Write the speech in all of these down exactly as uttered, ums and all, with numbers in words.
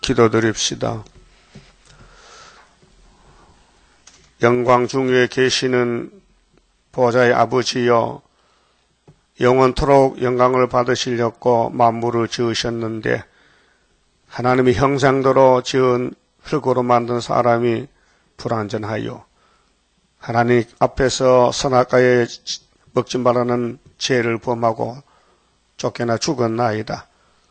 기도드립시다. 영광 중에 계시는 보좌의 아버지여, 영원토록 영광을 받으시려고 만물을 지으셨는데 하나님의 형상대로 지은 흙으로 만든 사람이 불완전하여 하나님 앞에서 선악과에 먹지 말라는 죄를 범하고 쫓겨나 죽었나이다.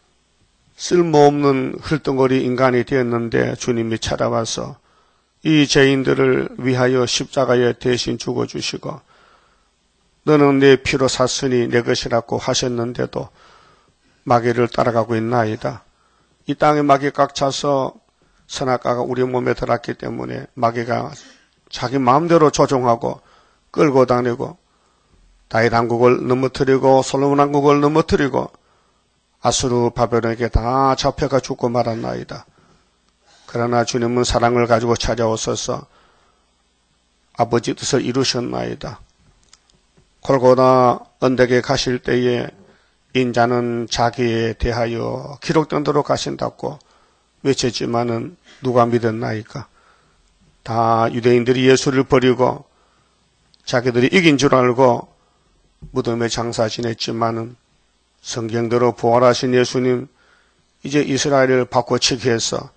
쓸모없는 흙덩어리 인간이 되었는데 주님이 찾아와서 이 죄인들을 위하여 십자가에 대신 죽어주시고 너는 내 피로 샀으니 내 것이라고 하셨는데도 마귀를 따라가고 있나이다. 이 땅에 마귀 꽉 차서 선악과가 우리 몸에 들어왔기 때문에 마귀가 자기 마음대로 조종하고 끌고 다니고 다윗 왕국을 넘어뜨리고 솔로몬 왕국을 넘어뜨리고 아수르 바벨론에게 다 잡혀가 죽고 말았나이다. 그러나 주님은 사랑을 가지고 찾아오셔서 아버지 뜻을 이루셨나이다. 골고다 언덕에 가실 때에 인자는 자기에 대하여 기록된 대로 가신다고 외쳤지만은 누가 믿었나이까? 다 유대인들이 예수를 버리고 자기들이 이긴 줄 알고 무덤에 장사 지냈지만은 성경대로 부활하신 예수님 이제 이스라엘을 바꿔치기 해서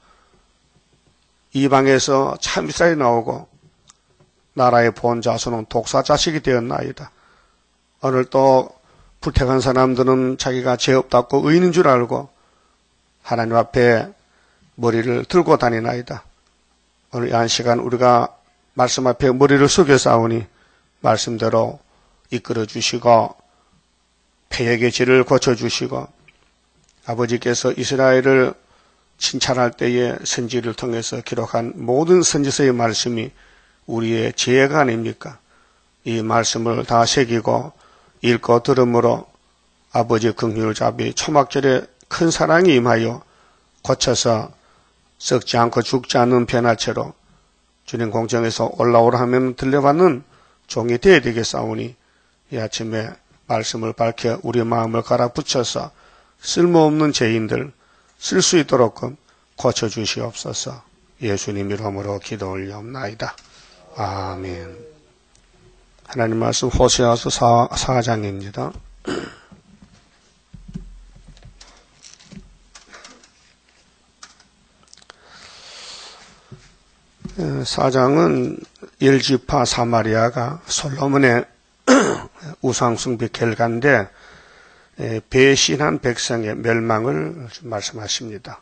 이방에서 참 이스라엘이 나오고 나라의 본 자손은 독사 자식이 되었나이다. 오늘 또 불택한 사람들은 자기가 죄 없다고 의인인 줄 알고 하나님 앞에 머리를 들고 다니나이다. 오늘 이 한 시간 우리가 말씀 앞에 머리를 숙여 싸우니 말씀대로 이끌어 주시고 패역의 죄를 고쳐주시고 아버지께서 이스라엘을 칭찬할 때에 선지를 통해서 기록한 모든 선지서의 말씀이 우리의 지혜가 아닙니까? 이 말씀을 다 새기고 읽고 들음으로 아버지 긍휼을 잡이 초막절에 큰 사랑이 임하여 고쳐서 썩지 않고 죽지 않는 변화체로 주님 공정에서 올라오라 하면 들려받는 종이 되어야 되겠사오니 이 아침에 말씀을 밝혀 우리 마음을 갈아붙여서 쓸모없는 죄인들 쓸 수 있도록 고쳐주시옵소서. 예수님 이름으로 기도 올려옵나이다. 아멘. 하나님 말씀 호세아서 사 장입니다. 사 장은 열 지파 사마리아가 솔로몬의 우상숭배 결과인데 배신한 백성의 멸망을 말씀하십니다.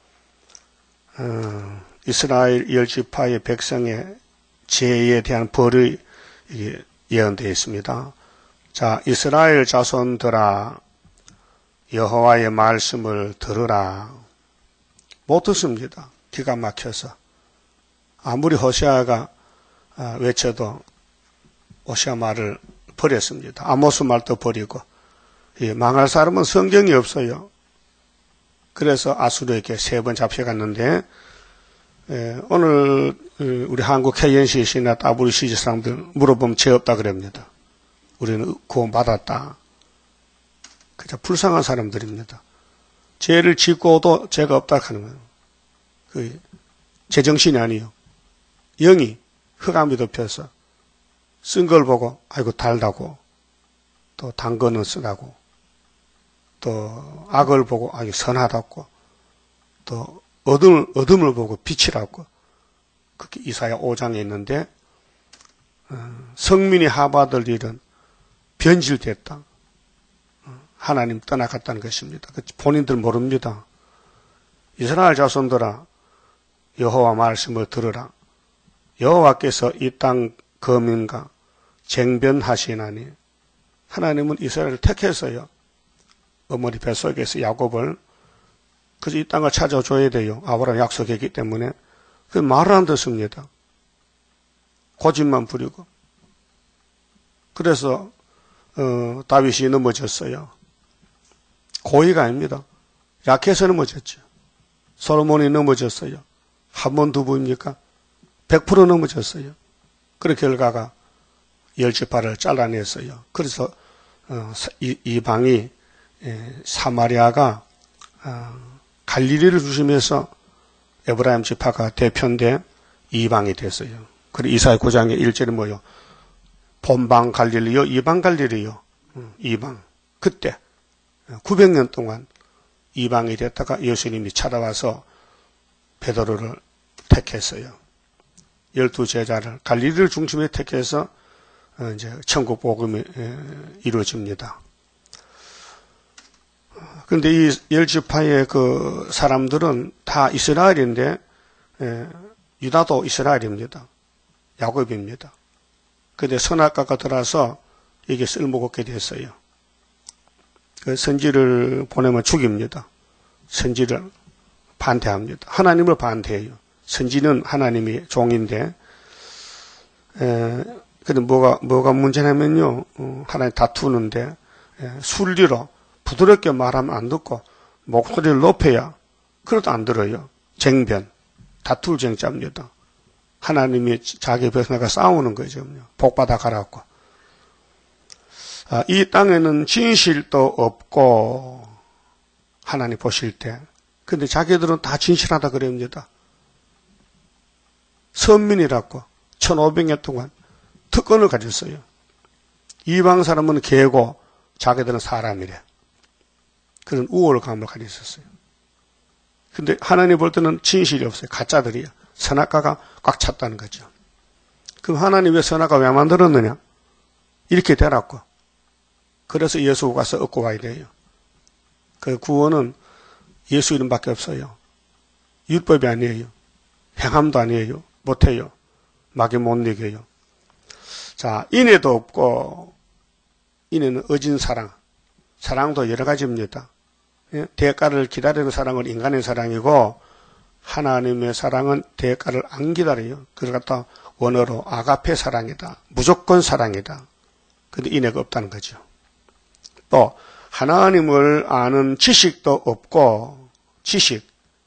어, 이스라엘 열 지파의 백성의 죄에 대한 벌이 예언되어 있습니다. 자, 이스라엘 자손들아 여호와의 말씀을 들으라. 못 듣습니다. 기가 막혀서. 아무리 호세아가 외쳐도 호세아 말을 버렸습니다. 아모스 말도 버리고. 예, 망할 사람은 성경이 없어요. 그래서 아수르에게 세 번 잡혀갔는데 예, 오늘 우리 한국 케이엔씨씨나 더블유씨씨 사람들 물어보면 죄 없다 그럽니다. 우리는 구원받았다. 그저 불쌍한 사람들입니다. 죄를 짓고도 죄가 없다 하는 거예요. 그 제정신이 아니에요. 영이 흑암이 덮여서 쓴 걸 보고 아이고 달다고 또 단 거는 쓰라고 또 악을 보고 아주 선하다고 또 어둠을, 어둠을 보고 빛이라고 그렇게 이사야 오 장에 있는데 어, 성민이 하받을 일은 변질됐다. 어, 하나님 떠나갔다는 것입니다. 본인들 모릅니다. 이스라엘 자손들아 여호와 말씀을 들으라. 여호와께서 이 땅 거민과 쟁변하시나니 하나님은 이스라엘을 택해서요. 어머니 뱃속에서 야곱을 그래서 이 땅을 찾아줘야 돼요. 아브라함 약속했기 때문에. 그 말을 안 듣습니다. 고집만 부리고. 그래서 어, 다윗이 넘어졌어요. 고의가 아닙니다. 약해서 넘어졌죠. 솔로몬이 넘어졌어요. 한 번, 두 번입니까? 백 퍼센트 넘어졌어요. 그 결과가 열 지파를 잘라냈어요. 그래서 어, 이, 이방이 에, 사마리아가 어, 갈릴리를 중심해서 에브라임 지파가 대표인데 이방이 됐어요. 그리고 이사야 구 장의 일 절이 뭐요? 본방 갈릴리요, 이방 갈릴리요. 이방. 그때 구백 년 동안 이방이 됐다가 예수님이 찾아와서 베드로를 택했어요. 열두 제자를 갈릴리를 중심에 택해서 이제 천국 복음이 이루어집니다. 그런데 이 열 지파의 그 사람들은 다 이스라엘인데 유다도 이스라엘입니다. 야곱입니다. 그런데 선악과가 들어서 이게 쓸모없게 됐어요. 그 선지를 보내면 죽입니다. 선지를 반대합니다. 하나님을 반대해요. 선지는 하나님의 종인데, 에, 근데 뭐가, 뭐가 문제냐면요, 어, 하나님 다투는데, 에, 순리로 부드럽게 말하면 안 듣고, 목소리를 높여야, 그래도 안 들어요. 쟁변, 다툴 쟁자입니다. 하나님이 자기 백성과 싸우는 거죠. 복 받아 가라고. 아, 이 땅에는 진실도 없고, 하나님 보실 때. 근데 자기들은 다 진실하다 그럽니다. 선민이라고 천오백 년 동안 특권을 가졌어요. 이방 사람은 개고 자기들은 사람이래. 그런 우월감을 가지고 있었어요. 근데 하나님 볼 때는 진실이 없어요. 가짜들이야. 선악과가 꽉 찼다는 거죠. 그럼 하나님 왜 선악과 왜 만들었느냐? 이렇게 되라고. 그래서 예수 가서 얻고 와야 돼요. 그 구원은 예수 이름밖에 없어요. 율법이 아니에요. 행함도 아니에요. 못해요. 마귀 못 이겨요. 자, 인애도 없고, 인애는 어진 사랑. 사랑도 여러 가지입니다. 예? 대가를 기다리는 사랑은 인간의 사랑이고, 하나님의 사랑은 대가를 안 기다려요. 그걸 갖다 원어로 아가페 사랑이다. 무조건 사랑이다. 근데 인애가 없다는 거죠. 또, 하나님을 아는 지식도 없고, 지식.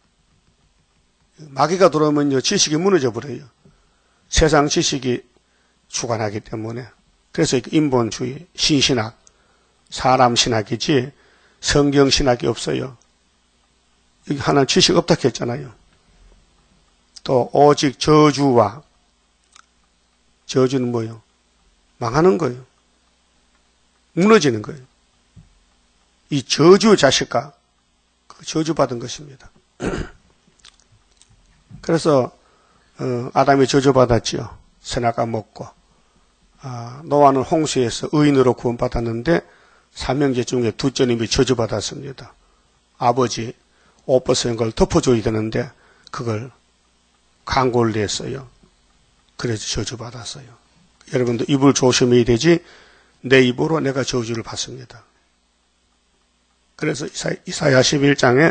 마귀가 들어오면요, 지식이 무너져 버려요. 세상 지식이 주관하기 때문에. 그래서 인본주의, 신신학, 사람 신학이지, 성경 신학이 없어요. 여기 하나님 지식 없다 했잖아요. 또, 오직 저주와, 저주는 뭐예요? 망하는 거예요. 무너지는 거예요. 이 저주 자식과 그 저주받은 것입니다. 그래서 어, 아담이 저주받았지요. 선악과 먹고 아, 노아는 홍수에서 의인으로 구원받았는데 삼형제 중에 두째님이 저주받았습니다. 아버지 옷 벗은 걸 덮어줘야 되는데 그걸 강고를 냈어요. 그래서 저주받았어요. 여러분도 입을 조심해야 되지 내 입으로 내가 저주를 받습니다. 그래서 이사야 십일 장에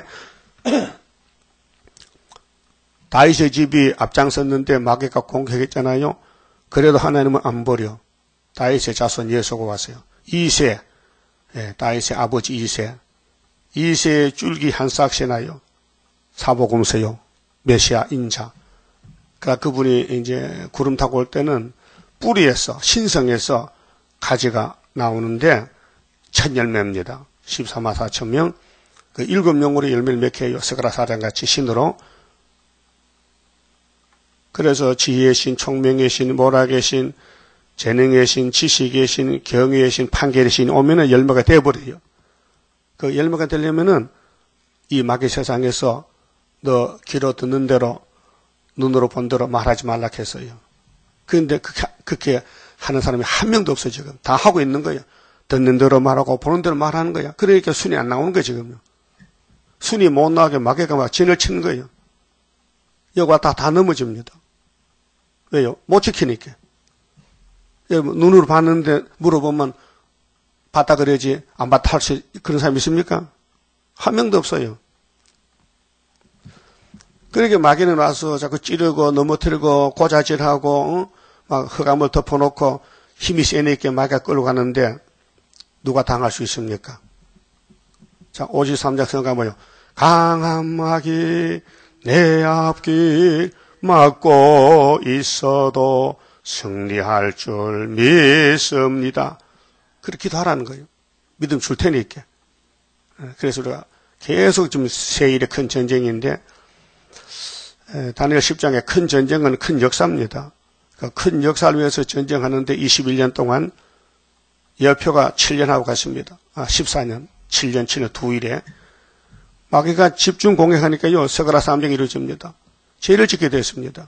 다윗의 집이 앞장섰는데 마귀가 공격했잖아요. 그래도 하나님은 안 버려. 다윗의 자손 예수가 왔어요. 이세, 예, 다윗의 아버지 이세. 이세의 줄기 한 싹씩 나요. 사복음서요. 메시아 인자. 그러니까 그분이 이제 구름 타고 올 때는 뿌리에서, 신성에서 가지가 나오는데 첫 열매입니다. 십사만 사천 명. 그 일곱 명으로 열매를 맺게 해요. 스가랴 사 장같이 신으로. 그래서 지혜의 신, 총명의 신, 모락의 신, 재능의 신, 지식의 신, 경의의 신, 판결의 신 오면은 열매가 돼버려요. 그 열매가 되려면은 이 마귀 세상에서 너 귀로 듣는 대로 눈으로 본 대로 말하지 말라 했어요. 그런데 그렇게, 그렇게 하는 사람이 한 명도 없어요, 지금. 다 하고 있는 거예요. 듣는 대로 말하고 보는 대로 말하는 거야. 그러니까 순이 안 나오는 거예요, 지금요. 순이 못 나오게 마귀가 막 진을 치는 거예요. 여기가 다, 다 넘어집니다. 왜요? 못 지키니까. 눈으로 봤는데 물어보면 봤다 그러지 안 봤다 할 수 그런 사람이 있습니까? 한 명도 없어요. 그러니까 마귀는 와서 자꾸 찌르고 넘어뜨리고 고자질하고 어? 막 흑암을 덮어놓고 힘이 세니까 마귀가 끌고 가는데 누가 당할 수 있습니까? 자, 오십삼 장 성가 뭐요? 강한 마귀 내 앞길 막고 있어도 승리할 줄 믿습니다. 그렇게 기도하라는 거예요. 믿음 줄 테니까. 그래서 우리가 계속 지금 세일의 큰 전쟁인데 다니엘 십 장의 큰 전쟁은 큰 역사입니다. 그 큰 역사를 위해서 전쟁하는데 이십일 년 동안 여표가 칠 년 하고 갔습니다. 아, 십사 년, 칠 년, 칠 년 두 일에 마귀가 집중 공격하니까요, 서가라 삼정이 이루어집니다. 죄를 짓게 됐습니다.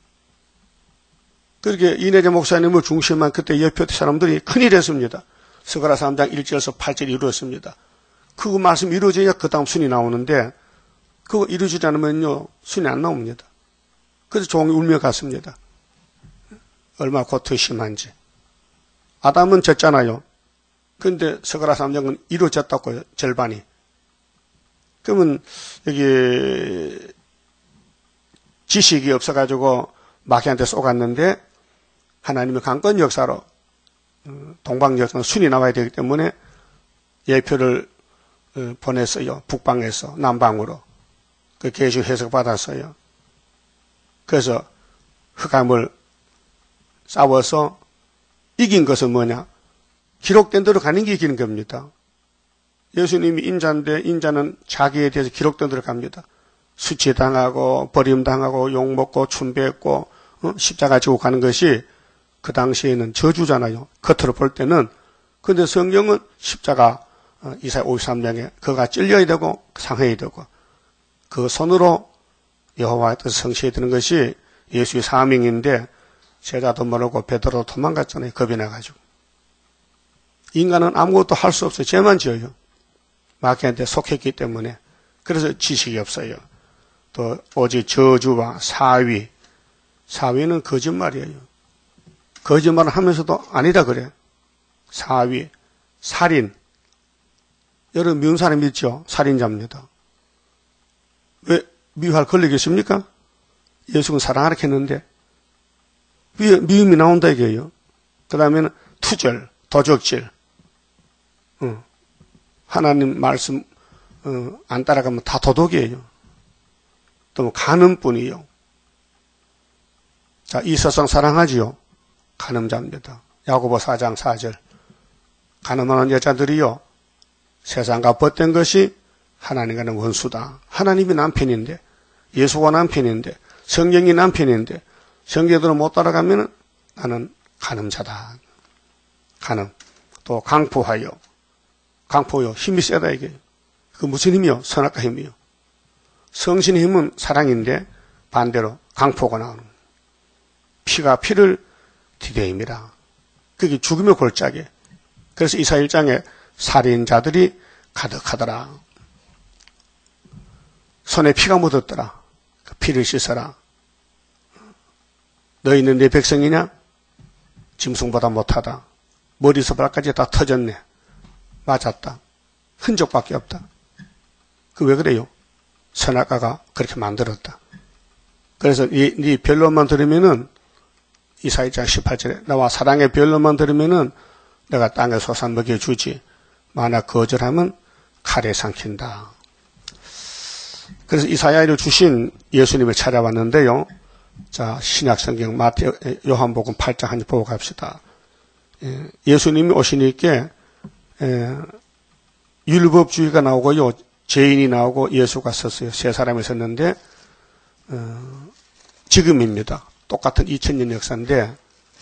그렇게 이내재 목사님을 중심한 그때 여표 사람들이 큰일 했습니다. 서가라 삼 장 일 절에서 팔 절이 이루어졌습니다. 그 말씀 이루어져야 그 다음 순이 나오는데 그거 이루어지지 않으면요, 순이 안 나옵니다. 그래서 종이 울며 갔습니다. 얼마나 고통이 심한지. 아담은 졌잖아요. 그런데 서가라 삼 장은 이루어졌다고요, 절반이. 그러면 여기 지식이 없어가지고 마귀한테 쏘갔는데 하나님의 강권 역사로 동방 역사는 순이 나와야 되기 때문에 예표를 보냈어요. 북방에서 남방으로. 그 계시 해석 받았어요. 그래서 흑암을 싸워서 이긴 것은 뭐냐? 기록된 대로 가는 게 이기는 겁니다. 예수님이 인자인데 인자는 자기에 대해서 기록된 대로 갑니다. 수치당하고 버림당하고 욕먹고 춤뱉고 어? 십자가 지고 가는 것이 그 당시에는 저주잖아요. 겉으로 볼 때는. 그런데 성경은 십자가 어, 이사야 오십삼 장에 그가 찔려야 되고 상해야 되고 그 손으로 여호와의 뜻을 성취해야 되는 것이 예수의 사명인데 제자도 모르고 베드로도 도망갔잖아요. 겁이 나가지고. 인간은 아무것도 할 수 없어요. 죄만 지어요. 마귀한테 속했기 때문에. 그래서 지식이 없어요. 또 오직 저주와 사위. 사위는 거짓말이에요. 거짓말을 하면서도 아니다 그래. 사위, 살인. 여러분 미운 사람 있죠? 살인자입니다. 왜 미워할 걸리겠습니까? 예수는 사랑하라 했는데 미움이 나온다 이게요. 그 다음에는 투절, 도적질. 어. 하나님 말씀 어, 안 따라가면 다 도덕이에요. 또 뭐 간음뿐이요. 자, 이 세상 사랑하지요. 간음자입니다. 야고보 사 장 사 절. 간음하는 여자들이요. 세상과 벗된 것이 하나님과는 원수다. 하나님이 남편인데, 예수가 남편인데, 성경이 남편인데, 성경대로 못 따라가면 나는 간음자다. 간음. 또 강포하여. 강포요. 힘이 세다 이게. 그 무슨 힘이요? 선악과 힘이요. 성신의 힘은 사랑인데 반대로 강포가 나오는 거예요. 피가 피를 디뎌입니다. 그게 죽음의 골짜기. 그래서 이사 일 장에 살인자들이 가득하더라. 손에 피가 묻었더라. 그 피를 씻어라. 너희는 내 백성이냐? 짐승보다 못하다. 머리에서 발까지 다 터졌네. 맞았다. 흔적밖에 없다. 그 왜 그래요? 선악과가 그렇게 만들었다. 그래서 이, 이 변론만 들으면은 이사 일 장 십팔 절에 나와 사랑의 변론만 들으면은 내가 땅에 솟아 먹여주지. 만약 거절하면 칼에 삼킨다. 그래서 이사야를 주신 예수님을 찾아왔는데요. 자, 신약 성경 마태 요한복음 팔 장 한 번 보고 갑시다. 예, 예수님이 오시니까 예, 율법주의가 나오고요. 죄인이 나오고 예수가 섰어요. 세 사람이 섰는데 어, 지금입니다. 똑같은 이천 년 역사인데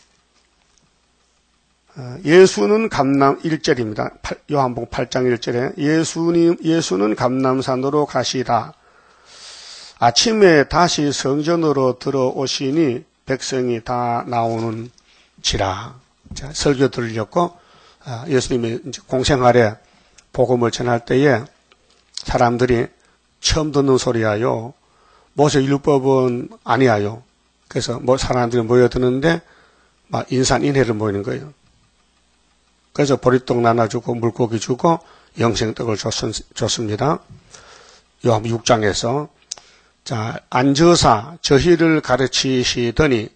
어, 예수는 감람 일 절입니다. 요한복음 팔 장 일 절에 예수님 예수는 감람산으로 가시다. 아침에 다시 성전으로 들어오시니 백성이 다 나오는지라. 자, 설교 들으셨고 아, 예수님이 이제 공생활에 복음을 전할 때에 사람들이 처음 듣는 소리야요. 모세 율법은 아니야요. 그래서 뭐 사람들이 모여드는데 막 인산인해를 모이는 거예요. 그래서 보리떡 나눠주고 물고기 주고 영생떡을 줬습니다. 요한복음 육 장에서 자 앉으사 저희를 가르치시더니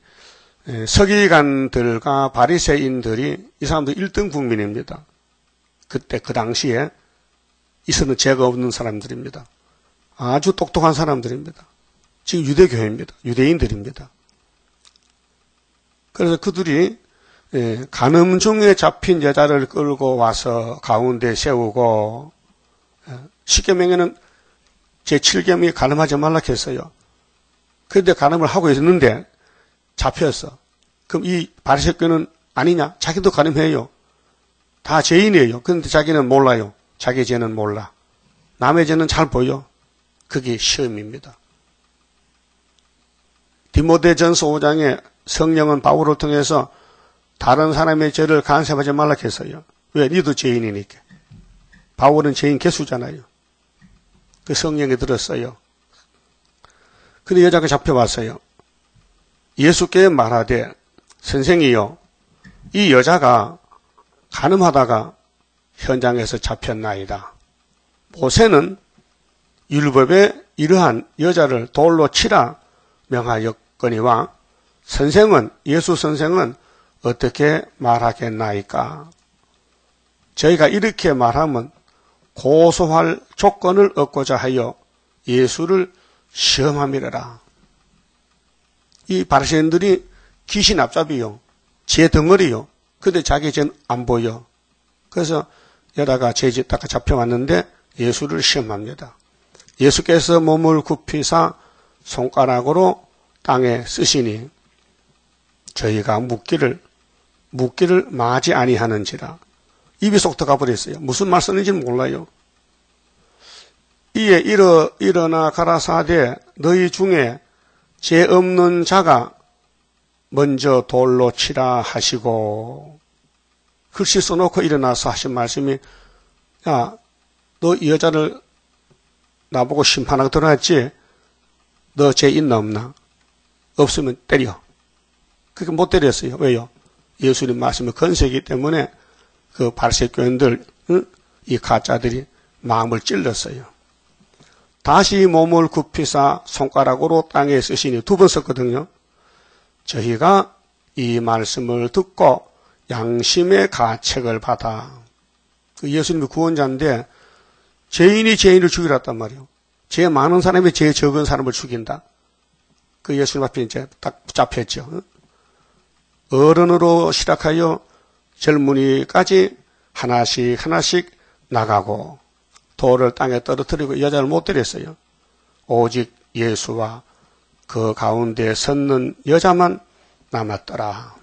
서기관들과 바리새인들이 이 사람들 일 등 국민입니다. 그때 그 당시에 있었는 죄가 없는 사람들입니다. 아주 똑똑한 사람들입니다. 지금 유대교회입니다. 유대인들입니다. 그래서 그들이 간음 중에 잡힌 여자를 끌고 와서 가운데 세우고 십계명에는 제칠 계명이 간음하지 말라 했어요. 그런데 간음을 하고 있었는데 잡혔어. 그럼 이 바리새교는 아니냐? 자기도 간음해요. 다 죄인이에요. 그런데 자기는 몰라요. 자기 죄는 몰라. 남의 죄는 잘 보여. 그게 시험입니다. 디모데전서 오 장에 성령은 바울을 통해서 다른 사람의 죄를 간섭하지 말라 했어요. 왜? 니도 죄인이니까. 바울은 죄인 개수잖아요. 그 성령이 들었어요. 근데 여자가 잡혀왔어요. 예수께 말하되 선생이요, 이 여자가 간음하다가 현장에서 잡혔나이다. 모세는 율법에 이러한 여자를 돌로 치라 명하였거니와 선생은, 예수 선생은 어떻게 말하겠나이까? 저희가 이렇게 말하면 고소할 조건을 얻고자 하여 예수를 시험함이라. 이 바리새인들이 귀신 앞잡이요, 죄 덩어리요. 근데 자기 죄는 안 보여. 그래서 여자가 죄 짓다가 잡혀왔는데 예수를 시험합니다. 예수께서 몸을 굽히사 손가락으로 땅에 쓰시니 저희가 묻기를 묻기를 마지 아니하는지라. 입이 쏙 들어가 버렸어요. 무슨 말 쓰는지는 몰라요. 이에 일어, 일어나 가라사대 너희 중에 죄 없는 자가 먼저 돌로 치라 하시고, 글씨 써놓고 일어나서 하신 말씀이, 야, 너 이 여자를 나보고 심판하고 들어왔지? 너 죄 있나 없나? 없으면 때려. 그렇게 못 때렸어요. 왜요? 예수님 말씀이 건세이기 때문에 그 바리새교인들, 응? 이 가짜들이 마음을 찔렀어요. 다시 몸을 굽히사 손가락으로 땅에 쓰시니 두 번 썼거든요. 저희가 이 말씀을 듣고 양심의 가책을 받아. 그 예수님이 구원자인데 죄인이 죄인을 죽이라 했단 말이에요. 죄 많은 사람이 죄 적은 사람을 죽인다. 그 예수님 앞에 이제 딱 잡혔죠. 어른으로 시작하여 젊은이까지 하나씩 하나씩 나가고 돌을 땅에 떨어뜨리고 여자를 못 때렸어요. 오직 예수와 그 가운데 섰는 여자만 남았더라.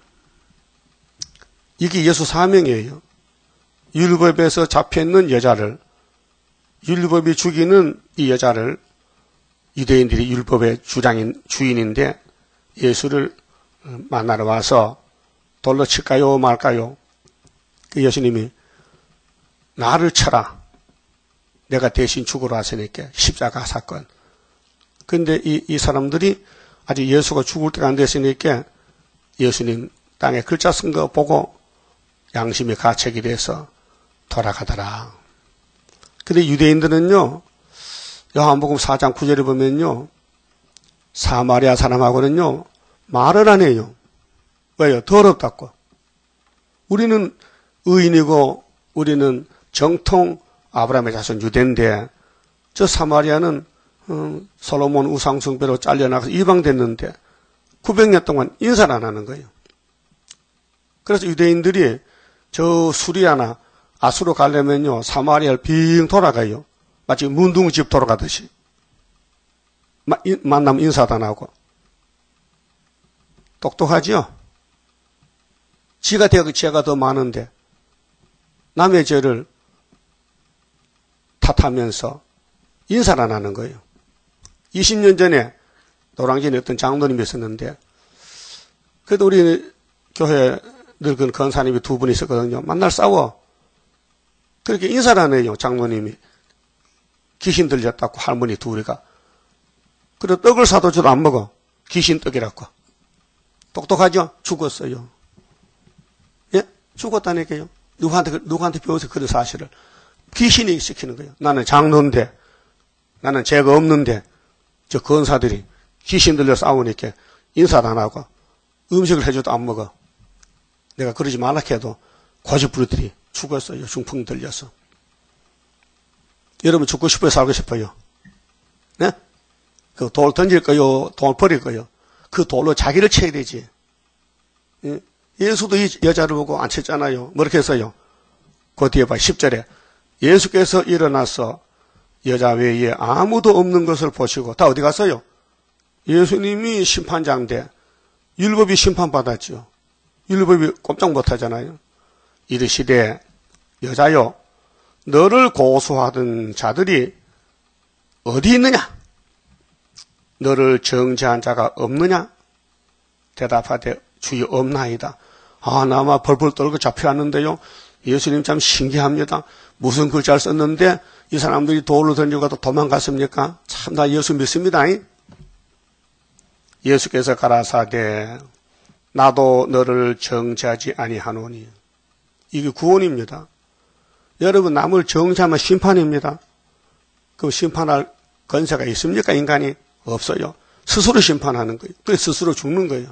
이게 예수 사명이에요. 율법에서 잡혀있는 여자를, 율법이 죽이는 이 여자를, 유대인들이 율법의 주장인, 주인인데 예수를 만나러 와서 돌로 칠까요 말까요? 그 예수님이 나를 쳐라. 내가 대신 죽으러 왔으니까. 십자가 사건. 근데 이, 이 사람들이 아직 예수가 죽을 때가 안 됐으니까 예수님 땅에 글자 쓴 거 보고 양심이 가책이 돼서 돌아가더라. 근데 유대인들은요, 요한복음 사 장 구 절에 보면요, 사마리아 사람하고는요, 말을 안 해요. 왜요? 더럽다고. 우리는 의인이고, 우리는 정통 아브라함의 자손 유대인데, 저 사마리아는 음, 솔로몬 우상숭배로 잘려나가서 이방됐는데 구백 년 동안 인사를 안 하는 거예요. 그래서 유대인들이 저 수리아나 아수로 가려면요, 사마리아를 빙 돌아가요. 마치 문둥집 돌아가듯이. 만나면 인사도 안 하고. 똑똑하지요? 지가 되고 죄가 더 많은데 남의 죄를 탓하면서 인사를 안 하는 거예요. 이십 년 전에 노량진에 어떤 장로님이 있었는데, 그래도 우리 교회 늙은 권사님이 두 분 있었거든요. 만날 싸워. 그렇게 인사를 안 해요, 장로님이. 귀신 들렸다고 할머니 둘이가. 그래도 떡을 사도 저도 안 먹어. 귀신 떡이라고. 똑똑하죠? 죽었어요. 예? 죽었다니까요. 누구한테, 누구한테 배워서 그런 사실을. 귀신이 시키는 거예요. 나는 장로인데, 나는 죄가 없는데, 저 권사들이 귀신 들려 싸우니까 인사도 안 하고 음식을 해줘도 안 먹어. 내가 그러지 말라 해도 고집부리들이 죽었어요. 중풍 들려서. 여러분 죽고 싶어요? 살고 싶어요? 네? 그 돌 던질 거요? 돌 버릴 거요? 그 돌로 자기를 쳐야 되지. 예? 예수도 이 여자를 보고 안 쳤잖아요. 뭐렇게 했어요? 그 뒤에 봐. 십 절에 예수께서 일어나서 여자 외에 아무도 없는 것을 보시고, 다 어디 갔어요? 예수님이 심판자인데 율법이 심판받았죠. 율법이 꼼짝 못하잖아요. 이르시되 여자여 너를 고소하던 자들이 어디 있느냐? 너를 정죄한 자가 없느냐? 대답하되 주여 없나이다. 아, 나마 벌벌 떨고 잡혀왔는데요. 예수님 참 신기합니다. 무슨 글자를 썼는데 이 사람들이 돌로 던지고 도망갔습니까? 참 나 예수 믿습니다. 예수께서 가라사대 나도 너를 정죄하지 아니하노니. 이게 구원입니다. 여러분 남을 정죄하면 심판입니다. 그 심판할 권세가 있습니까? 인간이? 없어요. 스스로 심판하는 거예요. 또 스스로 죽는 거예요.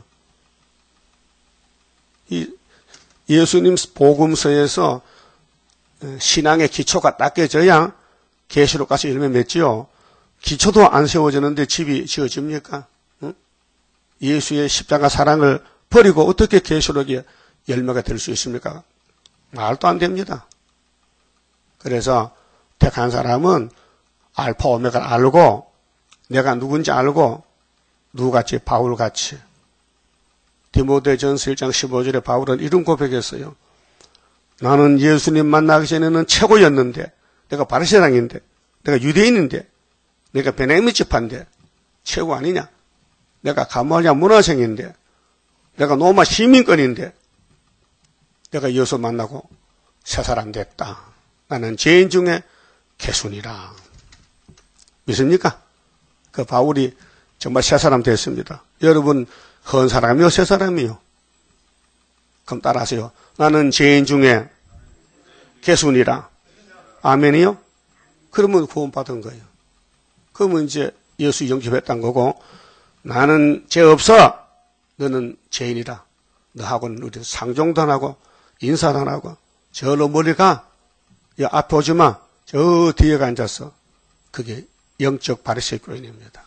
이 예수님 복음서에서 신앙의 기초가 닦여져야 계시록 가서 열매 맺지요. 기초도 안 세워지는데 집이 지어집니까? 응? 예수의 십자가 사랑을 버리고 어떻게 계시록이 열매가 될 수 있습니까? 말도 안 됩니다. 그래서 택한 사람은 알파 오메가를 알고 내가 누군지 알고 누구같이 바울같이 디모데전서 일 장 십오 절에 바울은 이런 고백했어요. 나는 예수님 만나기 전에는 최고였는데 내가 바리새인인데 내가 유대인인데 내가 베냐민 지파인데 최고 아니냐? 내가 가말리아 문화생인데 내가 로마 시민권인데 내가 예수 만나고 새 사람 됐다. 나는 죄인 중에 개순이라. 믿습니까? 그 바울이 정말 새 사람 됐습니다. 여러분 헌 사람이요 새 사람이요? 그럼 따라하세요. 나는 죄인 중에 개순이라. 아멘이요? 그러면 구원받은 거예요. 그러면 이제 예수 영접했다는 거고 나는 죄 없어. 너는 죄인이라. 너하고는 우리 상종도 안 하고 인사도 안 하고 저로 멀리 가. 야, 앞에 오지 마. 저 뒤에 앉아서. 그게 영적 바리새인 교인입니다.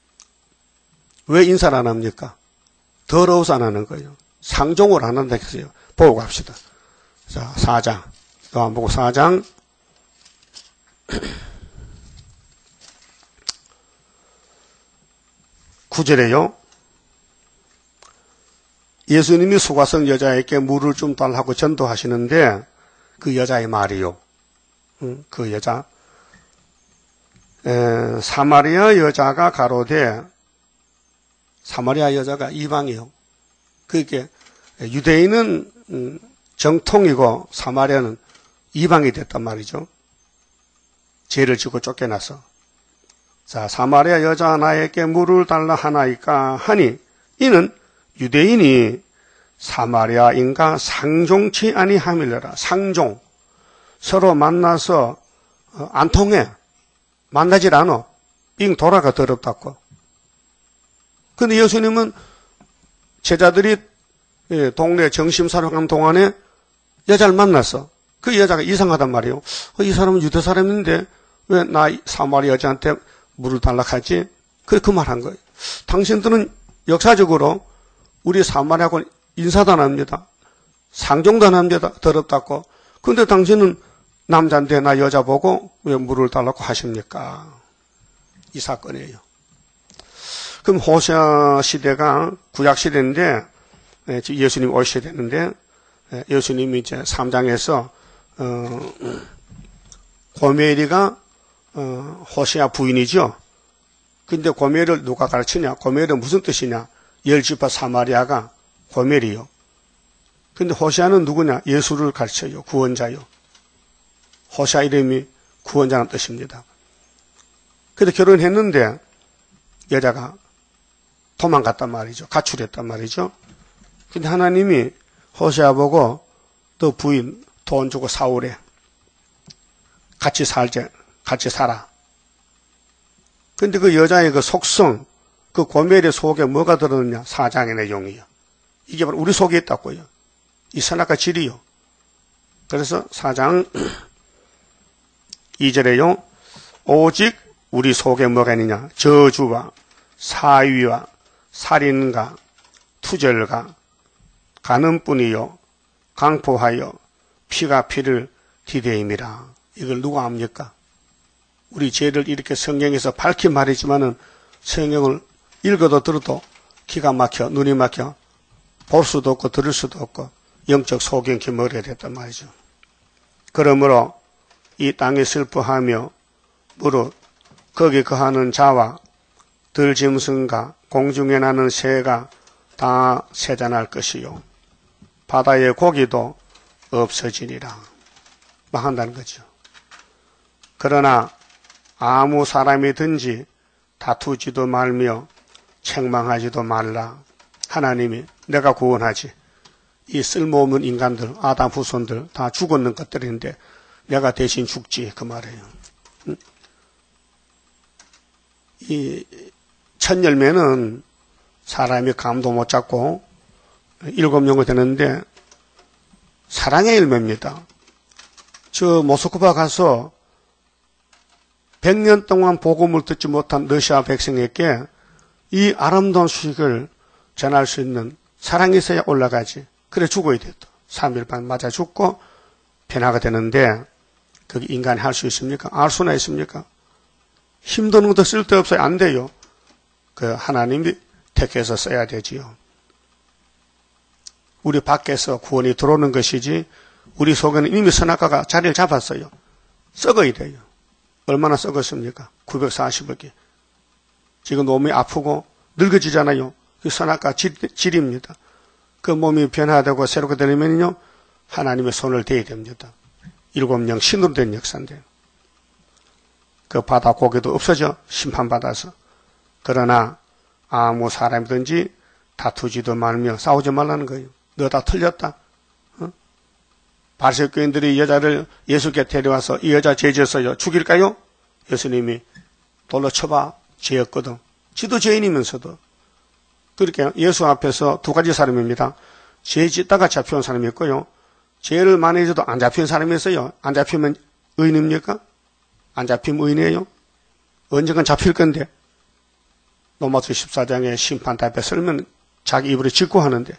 왜 인사를 안 합니까? 더러워서 안 하는 거예요. 상종을 안 한다 했어요. 보고 갑시다. 자, 사 장. 또 안 보고 사 장. 구 절에요. 예수님이 수가성 여자에게 물을 좀 달라고 전도하시는데 그 여자의 말이요. 그 여자. 에, 사마리아 여자가 가로되 사마리아 여자가 이방이요. 그게 유대인은 음, 정통이고 사마리아는 이방이 됐단 말이죠. 죄를 지고 쫓겨나서. 자, 사마리아 여자 나에게 물을 달라 하나이까 하니 이는 유대인이 사마리아인과 상종치 아니함이려라. 상종. 서로 만나서 어, 안 통해. 만나질 않아. 빙 돌아가 더럽다고. 근데 예수님은 제자들이 동네 정심사령하는 동안에 여자를 만났어. 그 여자가 이상하단 말이에요. 어, 이 사람은 유대 사람인데 왜 나 사마리아 여자한테 물을 달라고 하지? 그래 그 말 한 거예요. 당신들은 역사적으로 우리 사마리아하고 인사도 안 합니다. 상종도 안 합니다. 더럽다고. 근데 당신은 남자인데 나 여자 보고 왜 물을 달라고 하십니까? 이 사건이에요. 그럼 호세아 시대가 구약 시대인데 예수님 올 시대인데 예수님이 이제 삼 장에서 어, 고멜이가 어, 호세아 부인이죠. 근데 고멜을 누가 가르치냐? 고멜은 무슨 뜻이냐? 열 지파 사마리아가 고멜이요. 근데 호세아는 누구냐? 예수를 가르쳐요. 구원자요. 호세아 이름이 구원자라는 뜻입니다. 근데 결혼했는데 여자가 도망갔단 말이죠. 가출했단 말이죠. 근데 하나님이 호세아 보고 너 부인 돈 주고 사오래. 같이 살자. 같이 살아. 근데 그 여자의 그 속성, 그 고멜의 속에 뭐가 들었느냐? 사장의 내용이요. 이게 바로 우리 속에 있다고요. 이 선악과 질이요. 그래서 사장 이 절에요. 오직 우리 속에 뭐가 있느냐? 저주와 사위와 살인과 투절과 가늠뿐이요 강포하여 피가 피를 디대임이라. 이걸 누가 압니까? 우리 죄를 이렇게 성경에서 밝히 말했지만은 성경을 읽어도 들어도 기가 막혀, 눈이 막혀, 볼 수도 없고 들을 수도 없고 영적 소경케 머리가 됐단 말이죠. 그러므로 이 땅에 슬퍼하며 무릇 거기 거하는 자와 들짐승과 공중에 나는 새가 다 세잔할 것이요 바다의 고기도 없어지니라. 막 한다는 거죠. 그러나 아무 사람이든지 다투지도 말며 책망하지도 말라. 하나님이 내가 구원하지. 이 쓸모없는 인간들, 아담 후손들 다 죽었는 것들인데 내가 대신 죽지 그 말이에요. 이 첫 열매는 사람이 감도 못 잡고 일곱 년이 되는데 사랑의 열매입니다. 저 모스크바 가서 백 년 동안 복음을 듣지 못한 러시아 백성에게 이 아름다운 소식을 전할 수 있는 사랑이 있어야 올라가지. 그래 죽어야 돼. 삼 일 반 맞아 죽고 변화가 되는데 그게 인간이 할 수 있습니까? 알 수나 있습니까? 힘드는 것도 쓸데없어요. 안 돼요. 그 하나님이 택해서 써야 되지요. 우리 밖에서 구원이 들어오는 것이지 우리 속에는 이미 선악과가 자리를 잡았어요. 썩어야 돼요. 얼마나 썩었습니까? 구백사십억이. 지금 몸이 아프고 늙어지잖아요. 그 선악과 질, 질입니다. 그 몸이 변화되고 새롭게 되려면요 하나님의 손을 대야 됩니다. 일곱 명 신으로 된 역사인데요. 그 바다 고기도 없어져 심판받아서. 그러나 아무 사람이든지 다투지도 말며 싸우지 말라는 거예요. 너 다 틀렸다. 어? 바리새교인들이 여자를 예수께 데려와서 이 여자 죄졌어요. 죽일까요? 예수님이 돌로 쳐봐. 죄였거든. 지도 죄인이면서도. 그렇게 예수 앞에서 두 가지 사람입니다. 죄 짓다가 잡혀온 사람이 있고요. 죄를 많이 해도 안 잡힌 사람이 있어요. 안 잡히면 의인입니까? 안 잡히면 의인이에요? 언젠간 잡힐 건데. 로마서 십사 장에 심판 앞에 설면 자기 입으로 짓고 하는데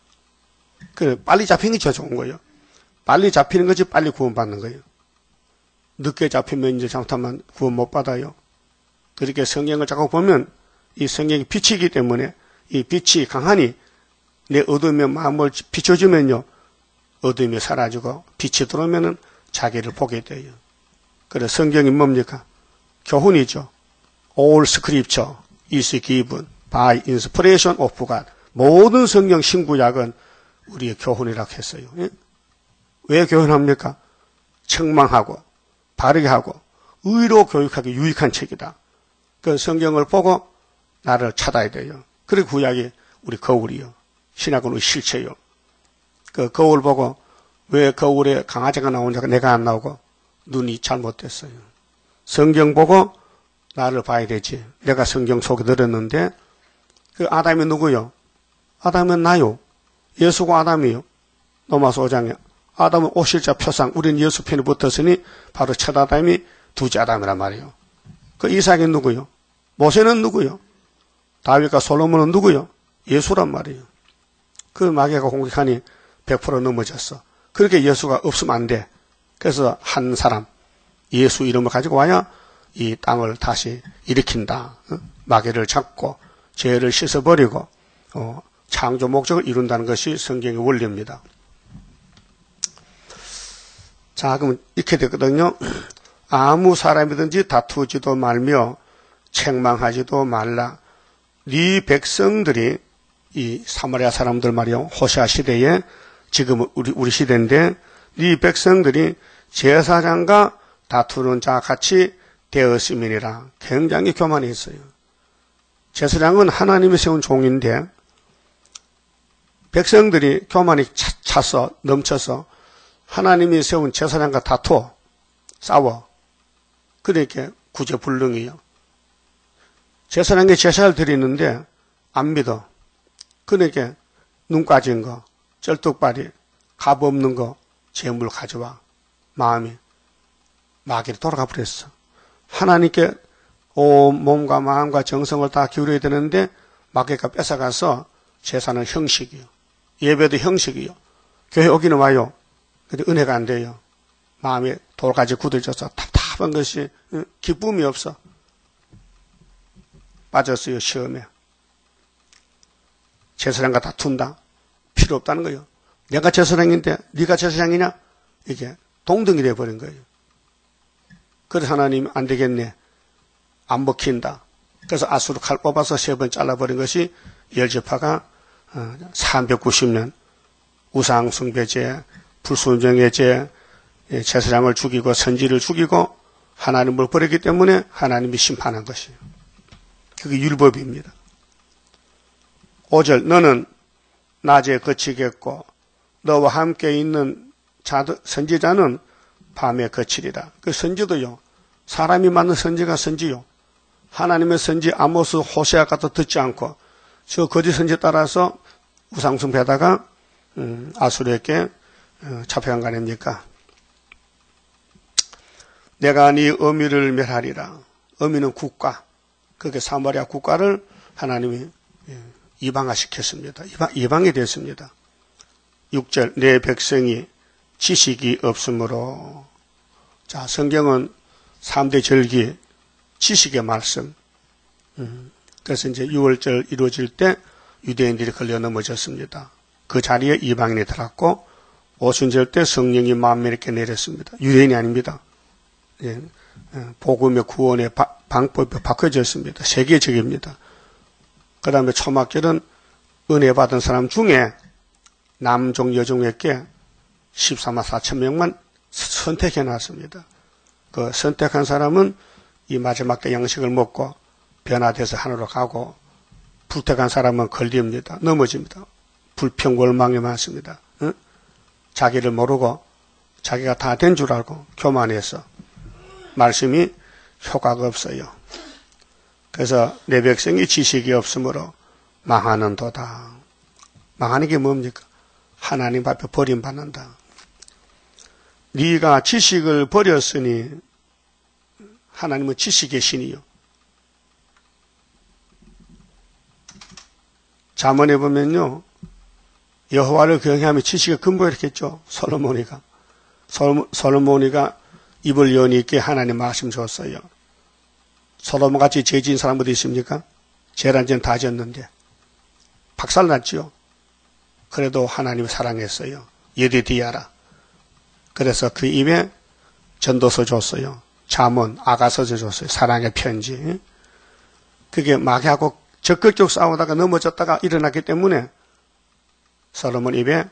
그 빨리 잡히는 게 더 좋은 거예요. 빨리 잡히는 거지 빨리 구원받는 거예요. 늦게 잡히면 이제 잘못하면 구원 못 받아요. 그렇게 성경을 자꾸 보면 이 성경이 빛이기 때문에 이 빛이 강하니 내 어둠의 마음을 비춰주면요 어둠이 사라지고 빛이 들어오면은 자기를 보게 돼요. 그래서 성경이 뭡니까? 교훈이죠. All scripture is given by inspiration of God. 모든 성경 신구약은 우리의 교훈이라고 했어요. 예? 왜 교훈합니까? 책망하고 바르게 하고 의로 교육하기 유익한 책이다. 그 성경을 보고 나를 찾아야 돼요. 그리고 구약이 우리 거울이요. 신약은 우리 실체요. 그 거울 보고 왜 거울에 강아지가 나오는지 내가 안 나오고 눈이 잘못됐어요. 성경 보고 나를 봐야 되지. 내가 성경 속에 들었는데 그 아담이 누구요? 아담은 나요. 예수가 아담이요. 로마서 오 장에 아담은 오실자 표상 우리는 예수 편에 붙었으니 바로 첫 아담이 두째 아담이란 말이에요. 그 이삭이 누구요? 모세는 누구요? 다윗과 솔로몬은 누구요? 예수란 말이에요. 그 마귀가 공격하니 백 퍼센트 넘어졌어. 그렇게 예수가 없으면 안 돼. 그래서 한 사람 예수 이름을 가지고 와야 이 땅을 다시 일으킨다. 마귀를 잡고 죄를 씻어버리고 어, 창조 목적을 이룬다는 것이 성경의 원리입니다. 자, 그럼 이렇게 되거든요. 아무 사람이든지 다투지도 말며 책망하지도 말라. 네 백성들이 이 사마리아 사람들 말이요. 호시아 시대에 지금 우리 우리 시대인데 네 백성들이 제사장과 다투는 자 같이 되었음이니라. 굉장히 교만이 있어요. 제사장은 하나님이 세운 종인데 백성들이 교만이 차서 넘쳐서 하나님이 세운 제사장과 다투어 싸워. 그렇게 구제불능이요. 제사장에게 제사를 드리는데 안 믿어. 그러니까 눈 까진 거, 쩔뚝발이, 값 없는 거, 재물 가져와. 마음이 마귀로 돌아가 버렸어. 하나님께 온 몸과 마음과 정성을 다 기울여야 되는데 마귀가 뺏어가서 제사는 형식이요. 예배도 형식이요. 교회 오기는 와요. 근데 은혜가 안 돼요. 마음이 돌까지 굳어져서 답답한 것이 기쁨이 없어. 빠졌어요. 시험에. 제사장과 다툰다. 필요 없다는 거예요. 내가 제사장인데 네가 제사장이냐? 이게 동등이 되어버린 거예요. 그래서 하나님 안 되겠네. 안 먹힌다. 그래서 아수르 칼 뽑아서 세 번 잘라버린 것이 열지파가 삼백구십 년 우상숭배죄, 불순종의 죄, 제사장을 죽이고 선지를 죽이고 하나님을 버렸기 때문에 하나님이 심판한 것이에요. 그게 율법입니다. 오 절 너는 낮에 거치겠고 너와 함께 있는 자들, 선지자는 밤에 거치리라. 그 선지도요. 사람이 만든 선지가 선지요. 하나님의 선지 아모스 호세아 같아 듣지 않고 저 거짓 선지에 따라서 우상숭배하다가 음, 아수르에게 어, 잡혀간 거 아닙니까? 내가 네 어미를 멸하리라. 어미는 국가. 그게 사마리아 국가를 하나님이 이방화시켰습니다. 이방, 이방이 됐습니다. 육 절 내 백성이 지식이 없으므로. 자, 성경은 삼 대 절기 지식의 말씀. 음, 그래서 이제 유월절 이루어질 때 유대인들이 걸려 넘어졌습니다. 그 자리에 이방인이 들어갔고 오순절 때 성령이 만민에게 내렸습니다. 유대인이 아닙니다. 예, 복음의 구원의 바, 방법이 바꿔졌습니다. 세계적입니다. 그 다음에 초막절은 은혜 받은 사람 중에 남종 여종에게 십사만 사천 명만 선택해 놨습니다. 그 선택한 사람은 이 마지막 때 양식을 먹고 변화돼서 하늘로 가고 불택한 사람은 걸립니다. 넘어집니다. 불평골망이 많습니다. 응? 자기를 모르고 자기가 다 된 줄 알고 교만해서 말씀이 효과가 없어요. 그래서 내 백성이 지식이 없으므로 망하는 도다. 망하는 게 뭡니까? 하나님 앞에 버림받는다. 네가 지식을 버렸으니 하나님은 지식의 신이요. 잠언에 보면요. 여호와를 경외하며 지식의 근본이라고 했죠. 솔로몬이가. 솔로몬이가 입을 연이 있게 하나님 말씀 줬어요. 솔로몬같이 죄 지은 사람 어디 있습니까? 죄란 죄는 다 졌는데 박살났지요. 그래도 하나님 사랑했어요. 예디디야라. 그래서 그 입에 전도서 줬어요. 잠언, 아가서서 줬어요. 사랑의 편지. 그게 마귀하고 적극적 싸우다가 넘어졌다가 일어났기 때문에 솔로몬 입에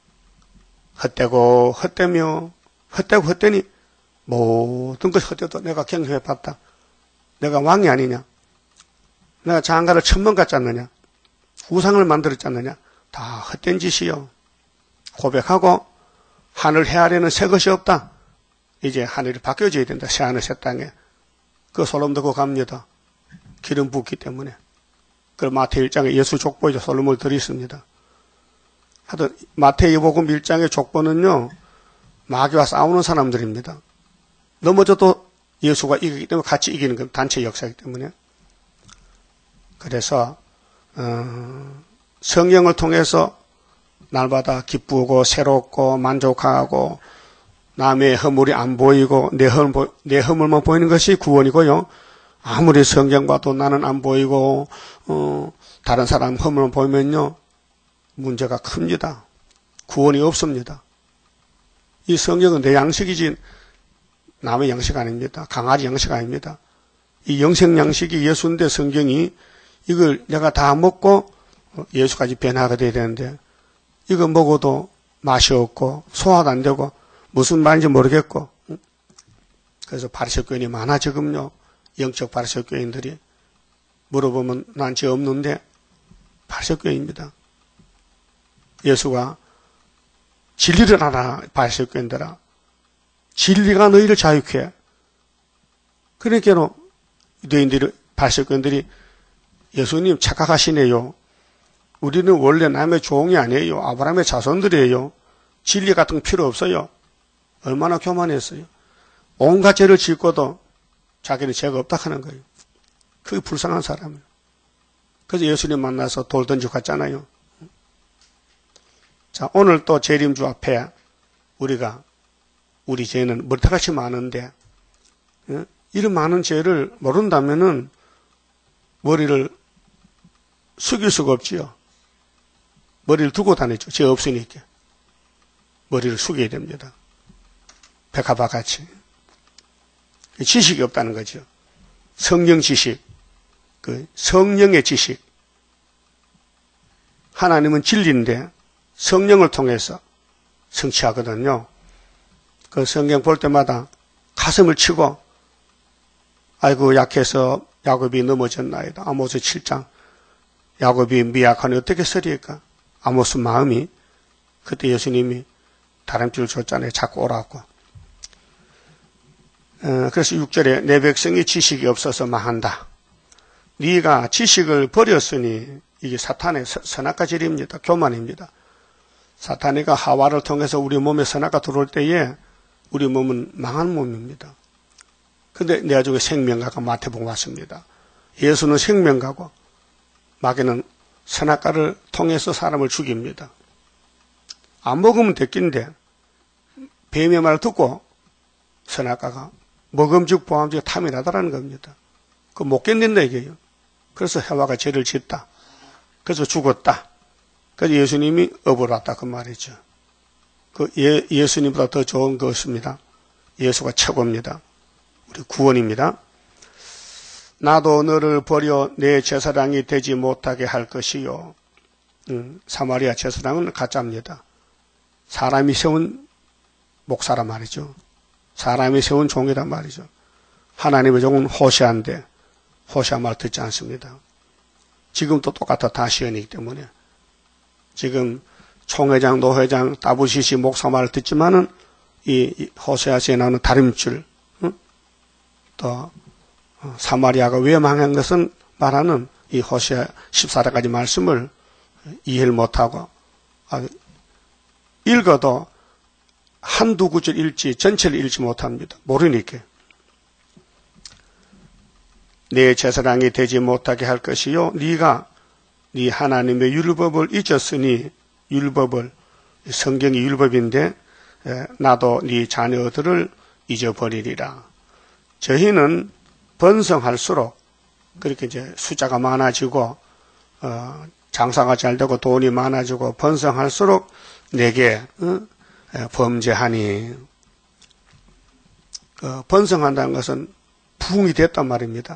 헛되고 헛되며 헛되고 헛되니 모든 것이 헛되도 내가 경험해봤다. 내가 왕이 아니냐? 내가 장가를 천번 갖지 않느냐? 우상을 만들었지 않느냐? 다 헛된 짓이요. 고백하고 하늘 해아래는 새 것이 없다. 이제 하늘이 바뀌어져야 된다. 새 하늘 새 땅에. 그 솔로몬도 그거 갑니다. 기름 붓기 때문에. 그 마태일 장에 예수 족보에 솔로몬이 들어있습니다. 하여튼 마태복음 일 장의 족보는요. 마귀와 싸우는 사람들입니다. 넘어져도 예수가 이기기 때문에 같이 이기는 건 단체 역사이기 때문에. 그래서 어, 성령을 통해서 날마다 기쁘고 새롭고 만족하고 남의 허물이 안 보이고 내, 허물, 내 허물만 보이는 것이 구원이고요. 아무리 성경 봐도 나는 안 보이고 어, 다른 사람 허물만 보이면요. 문제가 큽니다. 구원이 없습니다. 이 성경은 내 양식이지 남의 양식 아닙니다. 강아지 양식 아닙니다. 이 영생 양식이 예수인데 성경이 이걸 내가 다 먹고 예수까지 변화가 돼야 되는데 이거 먹어도 맛이 없고 소화도 안 되고 무슨 말인지 모르겠고 그래서 바리새 교인이 많아 지금요. 영적 바리새 교인들이 물어보면 난 죄 없는데 바리새 교인입니다. 예수가 진리를 알아 바리새 교인들아. 진리가 너희를 자유케 해. 그러니까 유대인들이 바리새 교인들이 예수님 착각하시네요. 우리는 원래 남의 종이 아니에요. 아브라함의 자손들이에요. 진리 같은 거 필요 없어요. 얼마나 교만했어요. 온갖 죄를 짓고도 자기는 죄가 없다 하는 거예요. 그게 불쌍한 사람이에요. 그래서 예수님 만나서 돌 던지고 갔잖아요. 자, 오늘 또 재림주 앞에 우리가 우리 죄는 머리털같이 많은데 예? 이런 많은 죄를 모른다면은 머리를 숙일 수가 없지요. 머리를 두고 다니죠. 죄 없으니까. 머리를 숙여야 됩니다. 백합화 같이. 지식이 없다는 거죠. 성령 지식, 그 성령의 지식. 하나님은 진리인데 성령을 통해서 성취하거든요. 그 성경 볼 때마다 가슴을 치고 아이고 약해서 야곱이 넘어졌나이다. 아모스 칠 장. 야곱이 미약하니 어떻게 서리일까? 아모스 마음이 그때 예수님이 다람쥐를 줬잖아요. 자꾸 오라고. 어, 그래서 육 절에 내 백성이 지식이 없어서 망한다. 네가 지식을 버렸으니 이게 사탄의 선악과질입니다. 교만입니다. 사탄이가 하와를 통해서 우리 몸에 선악과 들어올 때에 우리 몸은 망한 몸입니다. 근데 내가지고 생명가가 마태복음 왔습니다. 예수는 생명가고 마귀는 선악과를 통해서 사람을 죽입니다. 안 먹으면 됐긴데 뱀의 말을 듣고 선악과가 먹음직 보암직 탐이 나다라는 겁니다. 그 못 견딘다 이게요. 그래서 해와가 죄를 짓다. 그래서 죽었다. 그래서 예수님이 업을 왔다 그 말이죠. 그 예, 예수님보다 더 좋은 것입니다. 예수가 최고입니다. 우리 구원입니다. 나도 너를 버려 내 제사장이 되지 못하게 할 것이요. 음, 사마리아 제사장은 가짜입니다. 사람이 세운 목사란 말이죠. 사람이 세운 종이란 말이죠. 하나님의 종은 호시아인데 호시아 말 듣지 않습니다. 지금도 똑같아 다 시연이기 때문에 지금 총회장, 노회장, 따부시시 목사 말을 듣지만은 이 호세아서에 나오는 다림줄, 응? 또 사마리아가 왜 망한 것은 말하는 이 호세아 십사 장까지 말씀을 이해를 못하고 읽어도 한두 구절 읽지 전체를 읽지 못합니다. 모르니까. 내 제사장이 되지 못하게 할 것이요 네가 네 하나님의 율법을 잊었으니 율법을 성경이 율법인데 나도 네 자녀들을 잊어버리리라. 저희는 번성할수록 그렇게 이제 숫자가 많아지고 어, 장사가 잘 되고 돈이 많아지고 번성할수록 내게 어? 범죄하니 그 번성한다는 것은 부흥이 됐단 말입니다.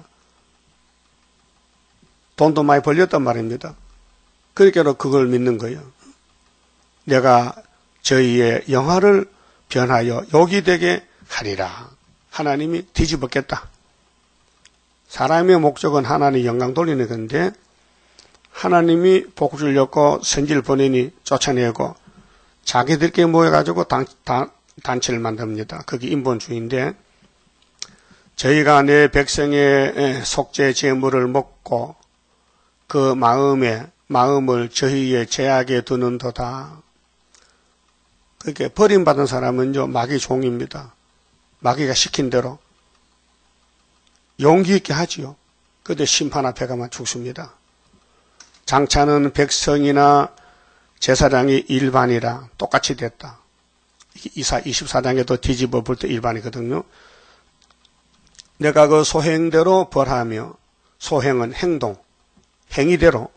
돈도 많이 벌렸단 말입니다. 그러니까 그걸 믿는 거예요. 내가 저희의 영화를 변하여 욕이 되게 하리라. 하나님이 뒤집었겠다. 사람의 목적은 하나님 영광 돌리는 건데 하나님이 복 주려고 선지를 보내니 쫓아내고 자기들끼리 모여가지고 단, 단, 단체를 만듭니다. 그게 인본주의인데 저희가 내 백성의 속죄 제물을 먹고 그 마음에 마음을 저희의 제약에 두는도다. 그렇게 버림받은 사람은요 마귀 종입니다. 마귀가 시킨 대로 용기 있게 하지요. 그런데 심판 앞에 가면 죽습니다. 장차는 백성이나 제사장이 일반이라 똑같이 됐다. 이사 이십사 장에도 뒤집어 볼 때 일반이거든요. 내가 그 소행대로 벌하며 소행은 행동, 행위대로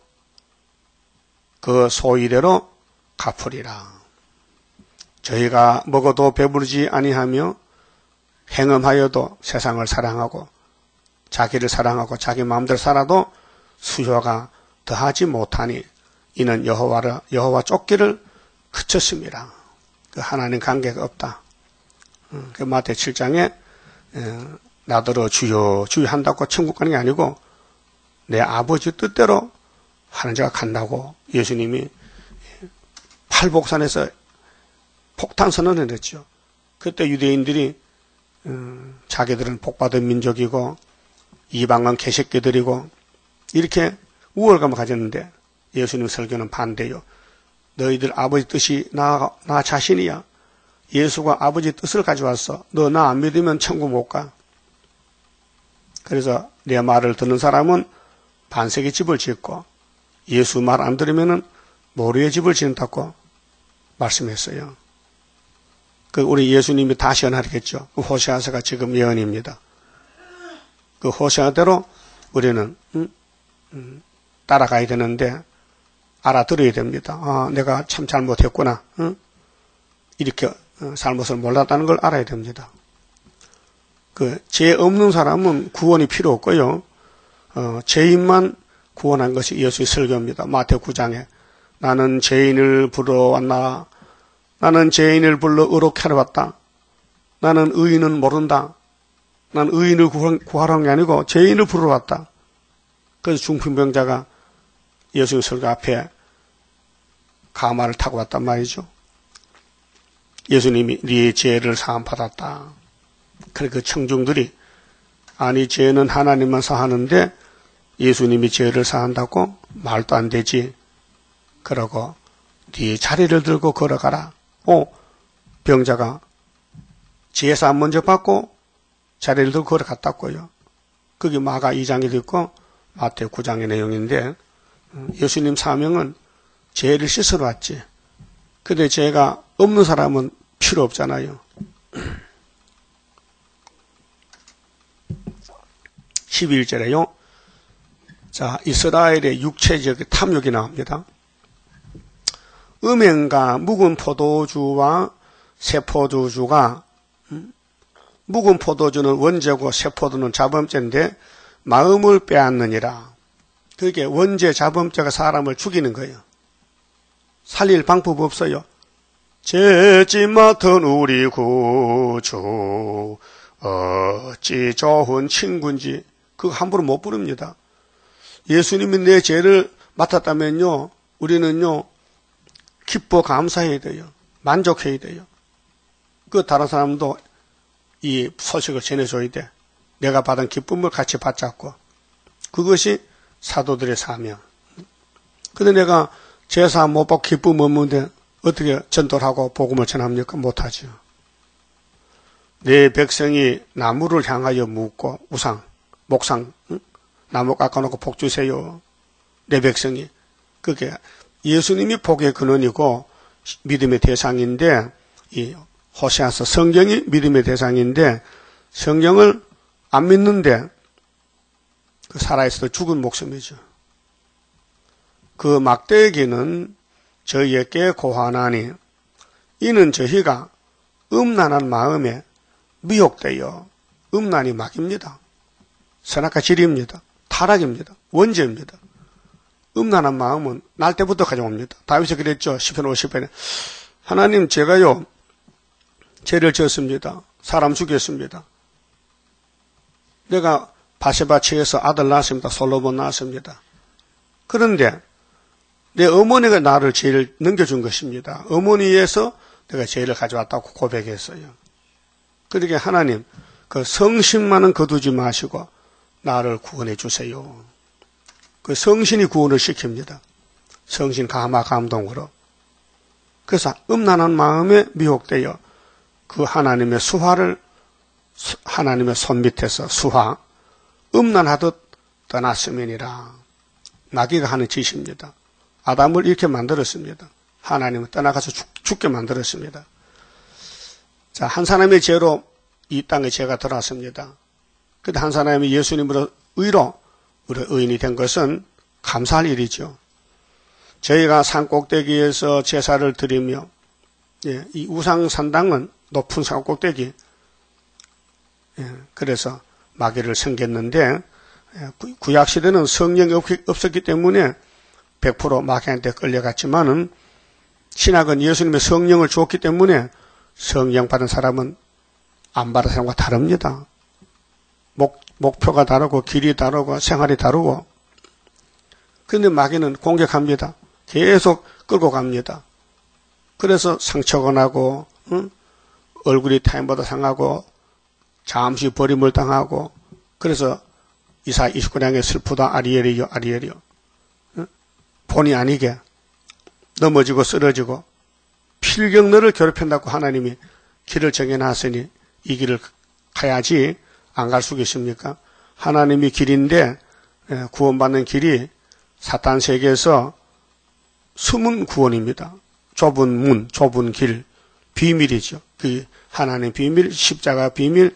그 소위대로 갚으리라. 저희가 먹어도 배부르지 아니하며 행음하여도 세상을 사랑하고 자기를 사랑하고 자기 마음대로 살아도 수요가 더하지 못하니 이는 여호와를 여호와 쫓기를 그쳤습니다. 그 하나님 관계가 없다. 그 마태 칠 장에 나더러 주여 주여 한다고 천국 가는 게 아니고 내 아버지 뜻대로 하는 자가 간다고 예수님이 팔복산에서 폭탄 선언을 했죠. 그때 유대인들이 자기들은 복받은 민족이고 이방은 개새끼들이고 이렇게 우월감을 가졌는데 예수님 설교는 반대요. 너희들 아버지 뜻이 나, 나 자신이야. 예수가 아버지 뜻을 가져왔어. 너 나 안 믿으면 천국 못 가. 그래서 내 말을 듣는 사람은 반석의 집을 짓고 예수 말 안 들으면 모래의 집을 짓는다고 말씀했어요. 그 우리 예수님이 다시 예언하겠죠. 그 호세아서가 지금 예언입니다. 그 호세아대로 우리는 음, 음, 따라가야 되는데 알아들어야 됩니다. 아, 내가 참 잘못했구나. 응? 이렇게 어, 잘못을 몰랐다는 걸 알아야 됩니다. 그 죄 없는 사람은 구원이 필요 없고요. 어, 죄인만 구원한 것이 예수의 설교입니다. 마태오 구 장에 나는 죄인을 불러왔나. 나는 죄인을 불러 의롭게 하러 왔다. 나는 의인은 모른다. 난 의인을 구하러 온 게 아니고 죄인을 부르러 왔다. 그래서 중풍병자가 예수의 설교 앞에 가마를 타고 왔단 말이죠. 예수님이 네 죄를 사함 받았다. 그래 그 청중들이 아니 죄는 하나님만 사하는데 예수님이 죄를 사한다고? 말도 안 되지. 그러고 네 자리를 들고 걸어가라. 어, 병자가 죄사 먼저 받고 자리를 들고 걸어갔다고요. 그게 마가 이 장에도 있고 마태오 구 장의 내용인데 예수님 사명은 죄를 씻으러 왔지. 근데 죄가 없는 사람은 필요 없잖아요. 십일 절에요. 자, 이스라엘의 육체적 탐욕이 나옵니다. 음행과 묵은 포도주와 새포도주가 묵은 포도주는 원죄고 새포도는 자범죄인데 마음을 빼앗느니라. 그게 원죄 자범죄가 사람을 죽이는 거예요. 살릴 방법 없어요. 죄짓 맡은 우리 구주 어찌 좋은 친구인지 그거 함부로 못 부릅니다. 예수님이 내 죄를 맡았다면요 우리는요 기뻐 감사해야 돼요. 만족해야 돼요. 그 다른 사람도 이 소식을 전해줘야 돼. 내가 받은 기쁨을 같이 받자고. 그것이 사도들의 사명. 근데 내가 제사 못 받고 기쁨 없는데 어떻게 전도를 하고 복음을 전합니까? 못하죠. 내 백성이 나무를 향하여 묻고 우상, 목상, 응? 나무 깎아놓고 복 주세요. 내 백성이. 그게 예수님이 복의 근원이고 믿음의 대상인데 이 호세아서 성경이 믿음의 대상인데 성경을 안 믿는데 그 살아있어도 죽은 목숨이죠. 그 막대기는 저희에게 고하나니 이는 저희가 음란한 마음에 미혹되어 음란이 막입니다. 선악과 지리입니다. 타락입니다. 원죄입니다. 음란한 마음은 날 때부터 가져옵니다. 다윗이 그랬죠. 십 편 오십 편에 하나님 제가요 죄를 지었습니다. 사람 죽였습니다. 내가 바세바 치에서 아들 낳았습니다. 솔로몬 낳았습니다. 그런데 내 어머니가 나를 죄를 넘겨준 것입니다. 어머니에서 내가 죄를 가져왔다고 고백했어요. 그러게 하나님 그 성신만은 거두지 마시고 나를 구원해 주세요. 그 성신이 구원을 시킵니다. 성신 감화 감동으로. 그래서 음란한 마음에 미혹되어 그 하나님의 수화를 하나님의 손 밑에서 수화 음란하듯 떠났으면이라. 마귀가 하는 짓입니다. 아담을 이렇게 만들었습니다. 하나님은 떠나가서 죽, 죽게 만들었습니다. 자, 한 사람의 죄로 이 땅에 죄가 들어왔습니다. 그런데 한 사람이 예수님으로 의로 우리 의인이 된 것은 감사할 일이죠. 저희가 산 꼭대기에서 제사를 드리며 예, 이 우상산당은 높은 산 꼭대기 예, 그래서 마귀를 섬겼는데 예, 구약시대는 성령이 없, 없었기 때문에 백 퍼센트 마귀한테 끌려갔지만은 신학은 예수님의 성령을 주었기 때문에 성령 받은 사람은 안 받은 사람과 다릅니다. 목, 목표가 다르고 길이 다르고 생활이 다르고 그런데 마귀는 공격합니다. 계속 끌고 갑니다. 그래서 상처가 나고 응? 얼굴이 타인보다 상하고 잠시 버림을 당하고 그래서 이사 이십구 장에 슬프다 아리엘이요 아리엘이요 응? 본의 아니게 넘어지고 쓰러지고 필경너를 괴롭힌다고 하나님이 길을 정해놨으니 이 길을 가야지 안 갈 수 계십니까? 하나님이 길인데 구원받는 길이 사탄 세계에서 숨은 구원입니다. 좁은 문, 좁은 길, 비밀이죠. 그 하나님의 비밀, 십자가 비밀,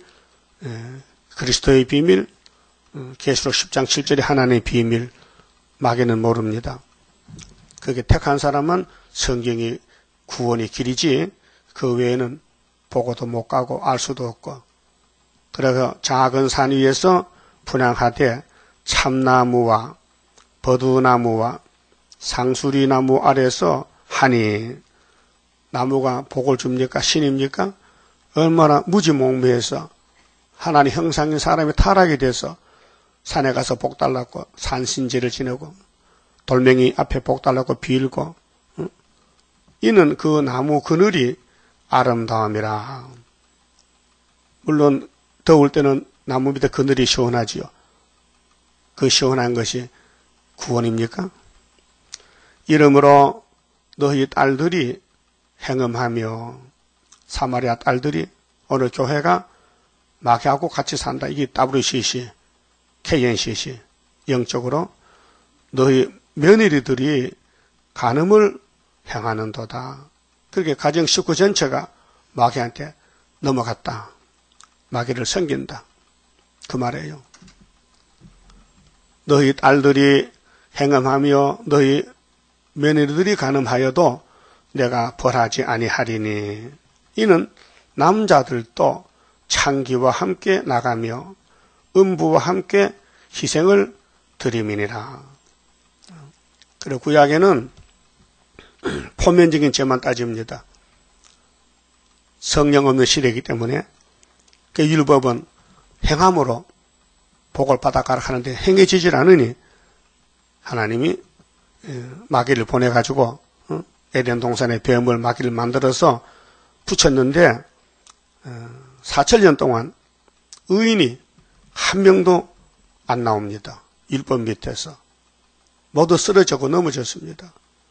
그리스도의 비밀, 계시록 십 장 칠 절의 하나님의 비밀, 마귀는 모릅니다. 그게 택한 사람은 성경이 구원의 길이지 그 외에는 보고도 못 가고 알 수도 없고, 그래서 작은 산 위에서 분향하되 참나무와 버두나무와 상수리나무 아래서 하니, 나무가 복을 줍니까? 신입니까? 얼마나 무지몽매해서 하나님 형상인 사람이 타락이 돼서 산에 가서 복 달라고 산신제를 지내고 돌멩이 앞에 복 달라고 빌고, 응? 이는 그 나무 그늘이 아름다움이라. 물론 더울 때는 나무 밑에 그늘이 시원하지요. 그 시원한 것이 구원입니까? 이러므로 너희 딸들이 행음하며, 사마리아 딸들이 어느 교회가 마귀하고 같이 산다. 이게 더블유씨씨, 케이엔씨씨 영적으로 너희 며느리들이 간음을 행하는도다. 그렇게 가정 식구 전체가 마귀한테 넘어갔다. 마귀를 섬긴다. 그 말이에요. 너희 딸들이 행음하며 너희 며느리들이 간음하여도 내가 벌하지 아니하리니, 이는 남자들도 창기와 함께 나가며 음부와 함께 희생을 드림이니라. 그리고 구약에는 포면적인 죄만 따집니다. 성령 없는 시대이기 때문에 그 율법은 행함으로 복을 받아가라 하는데 행해지질 않으니 하나님이 마귀를 보내가지고 에덴 동산에 뱀을 마귀를 만들어서 붙였는데 사천 년 동안 의인이 한 명도 안 나옵니다. 율법 밑에서 모두 쓰러지고 넘어졌습니다.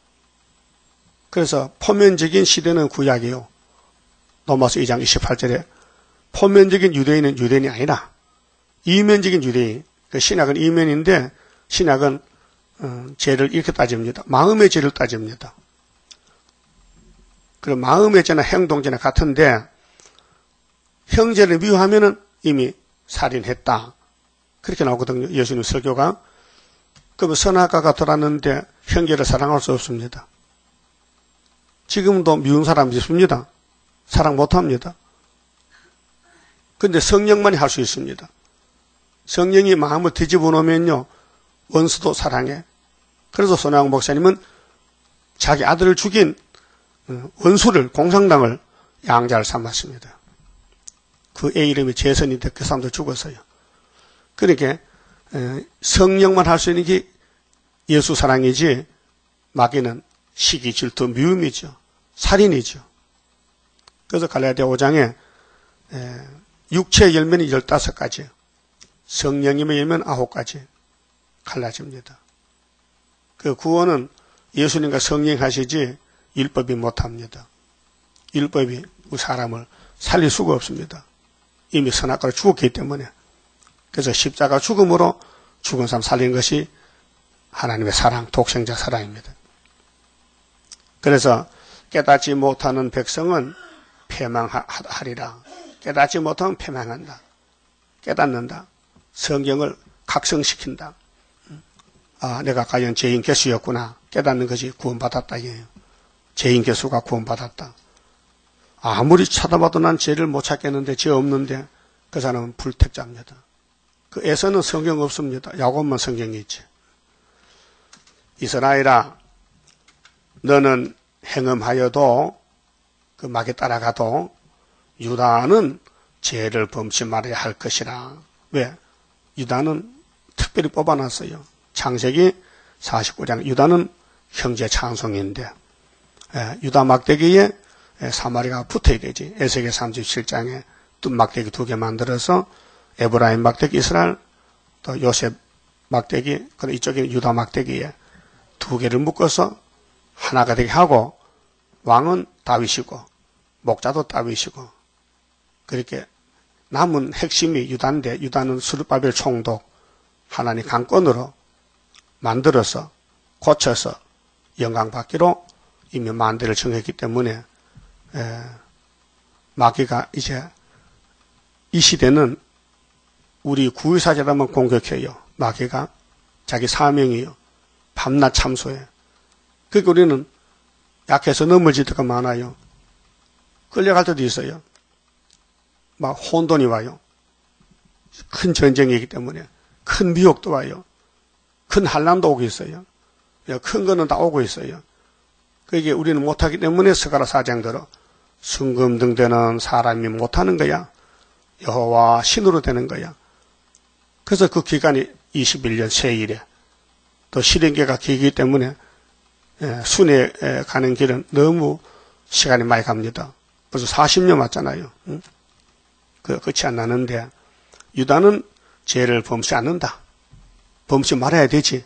그래서 포면적인 시대는 구약이요. 로마서 이 장 이십팔 절에 포면적인 유대인은 유대인이 아니라 이면적인 유대인, 그 신약은 이면인데 신약은 어, 죄를 이렇게 따집니다. 마음의 죄를 따집니다. 그리고 마음의 죄나 행동죄나 같은데 형제를 미워하면은 이미 살인했다. 그렇게 나오거든요. 예수님 설교가. 그러면 선악과가 돌았는데 형제를 사랑할 수 없습니다. 지금도 미운 사람이 있습니다. 사랑 못합니다. 그런데 성령만이 할 수 있습니다. 성령이 마음을 뒤집어 놓으면요, 원수도 사랑해. 그래서 손혜영 목사님은 자기 아들을 죽인 원수를, 공산당을 양자를 삼았습니다. 그 애 이름이 재선인데 그 사람도 죽었어요. 그러니까 성령만 할 수 있는 게 예수 사랑이지 마귀는 시기, 질투, 미움이죠. 살인이죠. 그래서 갈라디아 오 장에 육체의 열매는 열다섯 가지, 성령님의 열매는 아홉 가지 갈라집니다. 그 구원은 예수님과 성령이 하시지 율법이 못합니다. 율법이 사람을 살릴 수가 없습니다. 이미 선악과로 죽었기 때문에. 그래서 십자가 죽음으로 죽은 사람 살리는 것이 하나님의 사랑, 독생자 사랑입니다. 그래서 깨닫지 못하는 백성은 패망하리라. 깨닫지 못하면 패망한다. 깨닫는다. 성경을 각성시킨다. 아, 내가 과연 죄인 개수였구나. 깨닫는 것이 구원받았다. 이게요. 죄인 개수가 구원받았다. 아무리 찾아봐도 난 죄를 못 찾겠는데, 죄 없는데, 그 사람은 불택자입니다. 그 에서는 성경 없습니다. 야곱만 성경이 있지. 이스라엘아, 너는 행음하여도, 그 막에 따라가도, 유다는 죄를 범치 말아야 할 것이라. 왜? 유다는 특별히 뽑아놨어요. 창세기 사십구 장, 유다는 형제 찬송인데, 예, 유다 막대기에 사마리아가 붙어야 되지. 에스겔 삼십칠 장에 또 막대기 두 개 만들어서 에브라임 막대기 이스라엘, 또 요셉 막대기, 그리고 이쪽에 유다 막대기에 두 개를 묶어서 하나가 되게 하고, 왕은 다윗이고 목자도 다윗이고, 그렇게 남은 핵심이 유다인데, 유다는 스룹바벨 총독 하나님 강권으로 만들어서 고쳐서 영광받기로 이미 만대를 정했기 때문에 에, 마귀가 이제 이 시대는 우리 구의사제라면 공격해요. 마귀가 자기 사명이요. 밤낮 참소해. 그러니까 우리는 약해서 넘어질 때가 많아요. 끌려갈 때도 있어요. 막 혼돈이 와요. 큰 전쟁이기 때문에. 큰 미혹도 와요. 큰 한란도 오고 있어요. 큰 거는 다 오고 있어요. 그게 우리는 못하기 때문에 스가랴 사 장대로 순금 등대는 사람이 못하는 거야. 여호와 신으로 되는 거야. 그래서 그 기간이 이십일 년 세일에 또 실행계가 길기 때문에 순회 가는 길은 너무 시간이 많이 갑니다. 벌써 사십 년 맞잖아요. 응? 그 끝이 안 나는데 유다는 죄를 범치 않는다. 범치 말아야 되지.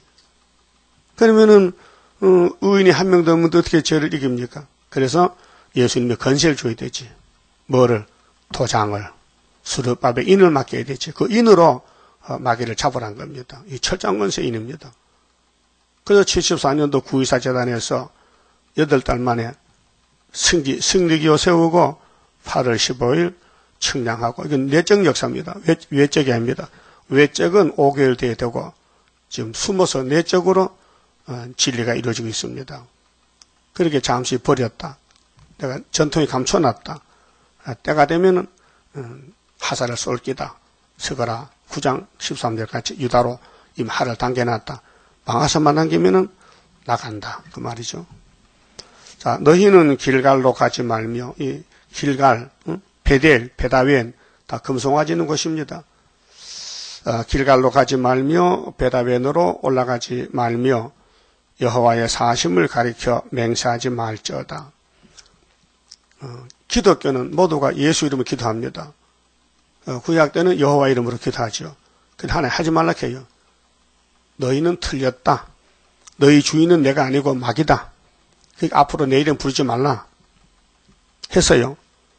그러면은 어, 의인이 한 명도 없는데 어떻게 죄를 이깁니까? 그래서 예수님이 건세를 줘야 되지. 뭐를? 도장을. 수르밥에 인을 맡겨야 되지. 그 인으로 어, 마귀를 잡으란 겁니다. 이 철장건세 인입니다. 그래서 칠십사 년도 구이사 재단에서 여덟 달 만에 승기, 승리기호 세우고 팔월 십오일 측량하고, 이건 내적 역사입니다. 외, 외적이 아닙니다. 외적은 오 개월 뒤에 되고, 지금 숨어서 내적으로 어, 진리가 이루어지고 있습니다. 그렇게 잠시 버렸다. 내가 전통이 감춰놨다. 아, 때가 되면은 음, 하살을 쏠 기다. 스가랴 구 장 십삼 절까지 유다로 임 할을 당겨놨다. 망하서만 남기면은 나간다. 그 말이죠. 자, 너희는 길갈로 가지 말며, 이 길갈, 응? 베델, 베다웬, 다 금송아지 있는 곳입니다. 어, 길갈로 가지 말며, 베다웬으로 올라가지 말며, 여호와의 사심을 가리켜 맹세하지 말지어다. 어, 기독교는 모두가 예수 이름으로 기도합니다. 어, 구약 때는 여호와 이름으로 기도하죠. 근데 하나님 하지 말라 해요. 너희는 틀렸다. 너희 주인은 내가 아니고 마귀다. 그러니까 앞으로 내 이름 부르지 말라 했어요.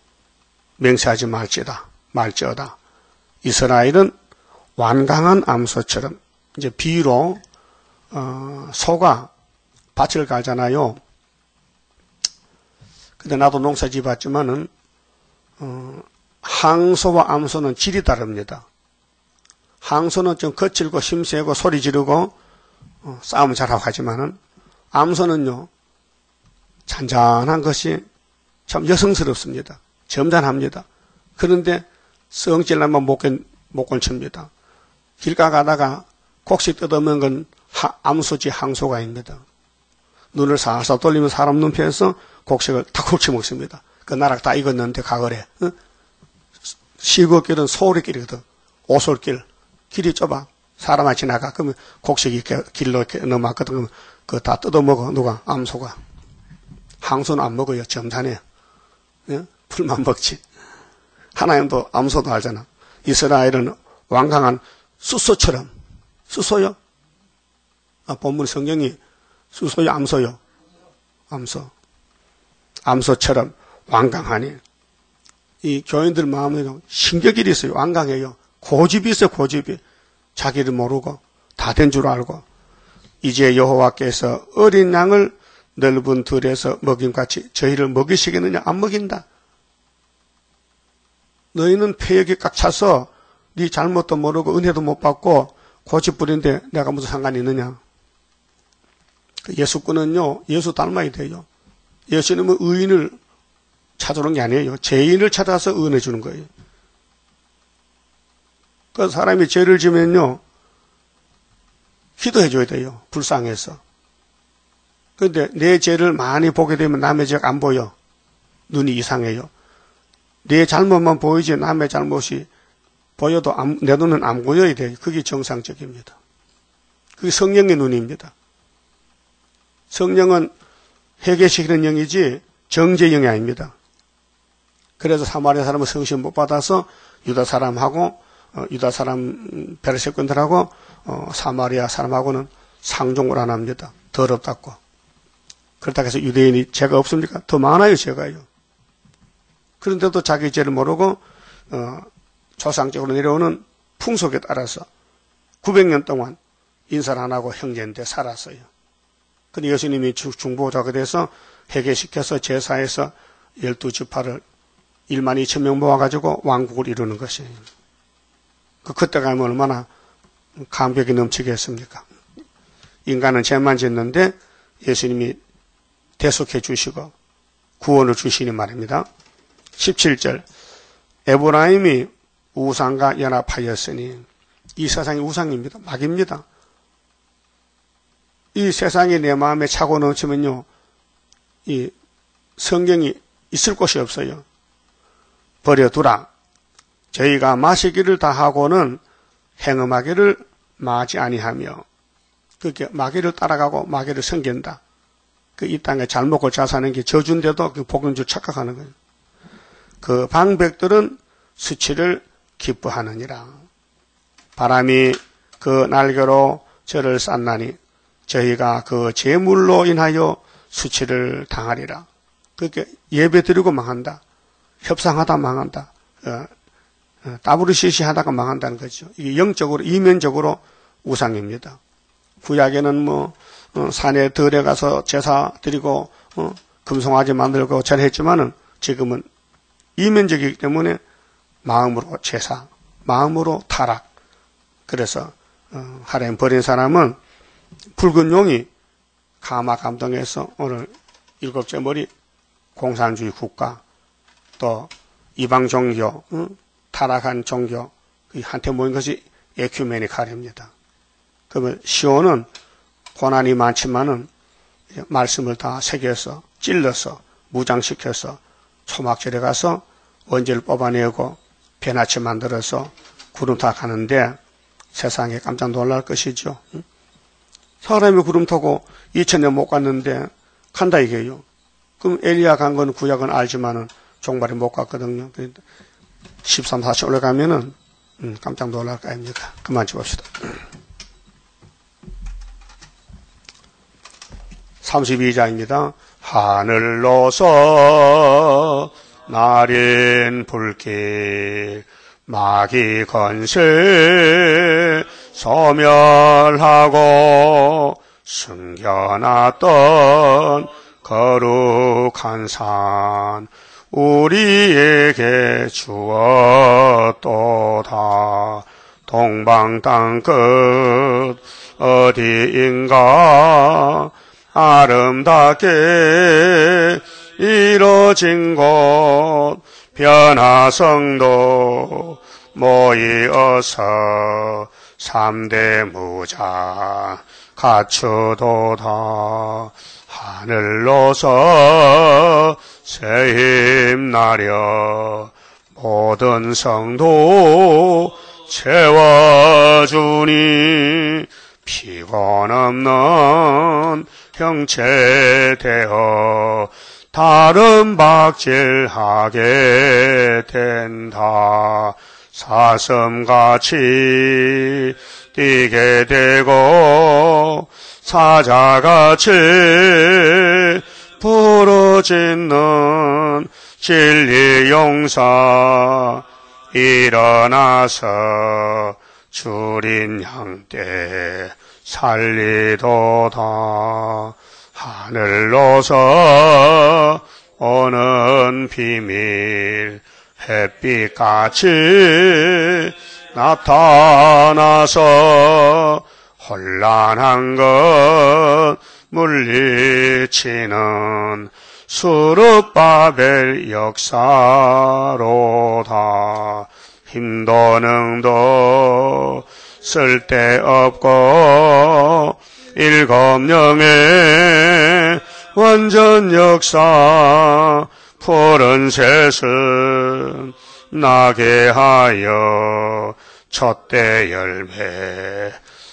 맹세하지 말지다. 말지어다. 이스라엘은 완강한 암소처럼 이제 비로 어, 소가 밭을 갈잖아요. 근데 나도 농사 지었지만은 어, 항소와 암소는 질이 다릅니다. 항소는 좀 거칠고 힘세고 소리 지르고 어, 싸움 잘하고 하지만은 암소는요 잔잔한 것이 참 여성스럽습니다. 점잖합니다. 그런데 성질나면 목건 목건 칩니다. 길가 가다가 곡식 뜯어먹는 건 하, 암소지 항소가입니다. 눈을 살살 돌리면 사람 눈피해서 곡식을 다 굵히 먹습니다. 그 나락 다 익었는데 가거래. 어? 시골길은 소리길이거든. 오솔길. 길이 좁아. 사람이 지나가. 그러면 곡식이 이렇게 길로 이렇게 넘어갔거든. 그러면 그거 다 뜯어먹어. 누가? 암소가. 항소는 안 먹어요. 점잖해. 예? 풀만 먹지. 하나님도 암소도 알잖아. 이스라엘은 완강한 수소처럼. 수소요? 아, 본문 성경이 수소요? 암소요? 암소. 암소처럼 완강하니. 이 교인들 마음에 신격이 있어요. 완강해요. 고집이 있어요. 고집이. 자기를 모르고 다 된 줄 알고 이제 여호와께서 어린 양을 넓은 들에서 먹임같이 저희를 먹이시겠느냐? 안 먹인다. 너희는 폐역이 꽉 차서 네 잘못도 모르고 은혜도 못 받고 고집 부린데 내가 무슨 상관이 있느냐? 예수꾼은요. 예수 닮아야 돼요. 예수님은 의인을 찾아오는 게 아니에요. 죄인을 찾아서 은혜 주는 거예요. 그 사람이 죄를 지면요. 기도해 줘야 돼요. 불쌍해서. 그런데 내 죄를 많이 보게 되면 남의 죄가 안 보여. 눈이 이상해요. 내 잘못만 보이지 남의 잘못이 보여도 안, 내 눈은 안 보여야 돼요. 그게 정상적입니다. 그게 성령의 눈입니다. 성령은 회개시키는 영이지 정죄영이 아닙니다. 그래서 사마리아 사람은 성신 못 받아서 유다 사람하고 어, 유다 사람 베르세꾼들하고 어, 사마리아 사람하고는 상종을 안 합니다. 더럽다고. 그렇다고 해서 유대인이 죄가 없습니까? 더 많아요. 죄가요. 그런데도 자기 죄를 모르고 어, 조상적으로 내려오는 풍속에 따라서 구백 년 동안 인사를 안 하고 형제인데 살았어요. 근데 예수님이 중보자가 돼서 회개시켜서 제사에서 열두 지파를 일만 이천 명 모아가지고 왕국을 이루는 것이에요. 그 그때 가면 얼마나 감격이 넘치겠습니까? 인간은 죄만 짓는데 예수님이 대속해 주시고 구원을 주시니 말입니다. 십칠 절 에브라임이 우상과 연합하였으니 이 세상이 우상입니다. 막입니다. 이 세상이 내 마음에 차고 넘치면요, 이 성경이 있을 곳이 없어요. 버려두라. 저희가 마시기를 다하고는 행음하기를 마지 아니하며, 그렇게 마귀를 따라가고 마귀를 섬긴다. 그 이 땅에 잘 먹고 잘 사는 게 저주인데도 그 복인 줄 착각하는 거예요. 그 방백들은 수치를 기뻐하느니라. 바람이 그 날개로 저를 쌌나니 저희가 그 재물로 인하여 수치를 당하리라. 그렇게 예배 드리고 망한다. 협상하다 망한다. 어, 어, 따부르시시 하다가 망한다는 거죠. 이게 영적으로, 이면적으로 우상입니다. 구약에는 뭐, 어, 산에 들에 가서 제사 드리고, 어, 금송아지 만들고 절했지만은 지금은 이면적이기 때문에 마음으로 제사, 마음으로 타락. 그래서, 어, 하렘 버린 사람은 붉은 용이 가마 감동해서 오늘 일곱째 머리 공산주의 국가, 또 이방 종교, 응? 타락한 종교, 한테 모인 것이 에큐메니칼입니다. 그러면 시온은 고난이 많지만은 말씀을 다 새겨서 찔러서 무장시켜서 초막절에 가서 원죄를 뽑아내고 변화치 만들어서 구름 타 가는데 세상에 깜짝 놀랄 것이죠. 응? 사람이 구름 타고 이천 년 못 갔는데 간다 이게요. 그럼 엘리야 간 건 구약은 알지만은 종말이 못 갔거든요. 십삼, 사천 올라가면은 음, 깜짝 놀랄 거 아닙니까? 그만 짚읍시다. 삼십이 장입니다. 하늘로서 날인 불길 마귀 건세 소멸하고 숨겨놨던 거룩한 산 우리에게 주었도다. 동방 땅끝 어디인가 아름답게 이뤄진 곳 변화성도 모이어서 삼대 무자 갖추도다. 하늘로서 새힘 나려 모든 성도 채워주니 피곤 없는 형체 되어 다른 박질하게 된다. 사슴같이 뛰게 되고 사자같이 부르짖는 진리 용사 일어나서 주린 양떼 살리도다. 하늘로서 오는 비밀 햇빛같이 나타나서 혼란한 것 물리치는 수르바벨 역사로다. 힘도 능도 쓸데없고 일곱 영의 완전 역사 푸른 셋은 나게 하여 첫대 열매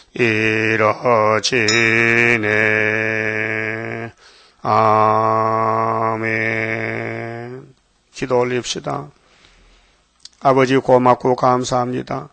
이뤄지네. 아멘. 기도 올립시다. 아버지 고맙고 감사합니다.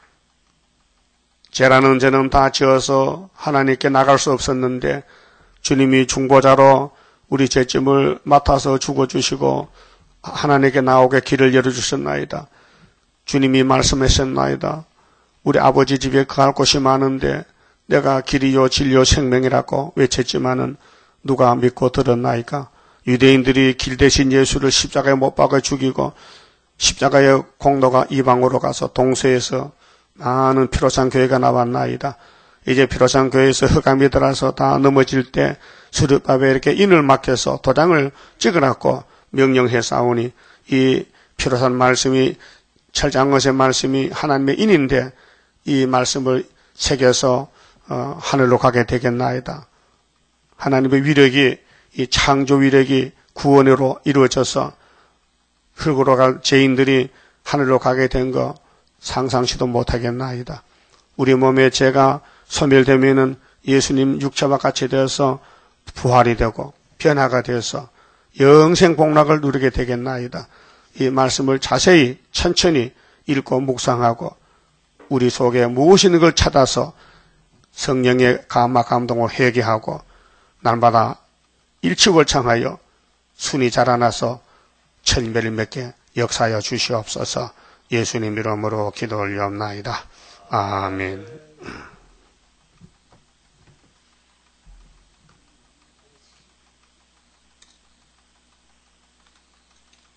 죄라는 죄는 다 지어서 하나님께 나갈 수 없었는데 주님이 중보자로 우리 죄짐을 맡아서 죽어주시고 하나님께 나오게 길을 열어주셨나이다. 주님이 말씀하셨나이다. 우리 아버지 집에 거할 곳이 많은데 내가 길이요 진리요 생명이라고 외쳤지만은 누가 믿고 들었나이까? 유대인들이 길 대신 예수를 십자가에 못 박아 죽이고 십자가의 공로가 이방으로 가서 동서에서 많은 피로산 교회가 나왔나이다. 이제 피로산 교회에서 흑암이 들어서 다 넘어질 때 수르밥에 이렇게 인을 맡겨서 도장을 찍어놨고 명령해 싸우니 이 피로산 말씀이 철장것의 말씀이 하나님의 인인데 이 말씀을 새겨서 어, 하늘로 가게 되겠나이다. 하나님의 위력이 이 창조 위력이 구원으로 이루어져서 흙으로 갈 죄인들이 하늘로 가게 된 거 상상치도 못하겠나이다. 우리 몸에 죄가 소멸되면은 예수님 육체와 같이 되어서 부활이 되고 변화가 되어서 영생 복락을 누리게 되겠나이다. 이 말씀을 자세히 천천히 읽고 묵상하고 우리 속에 무엇이 있는 걸 찾아서 성령의 감화 감동을 회개하고 날마다 일치월창하여 순이 자라나서 천매를 맺게 역사하여 주시옵소서. 예수님 이름으로 기도 올리옵나이다. 아멘.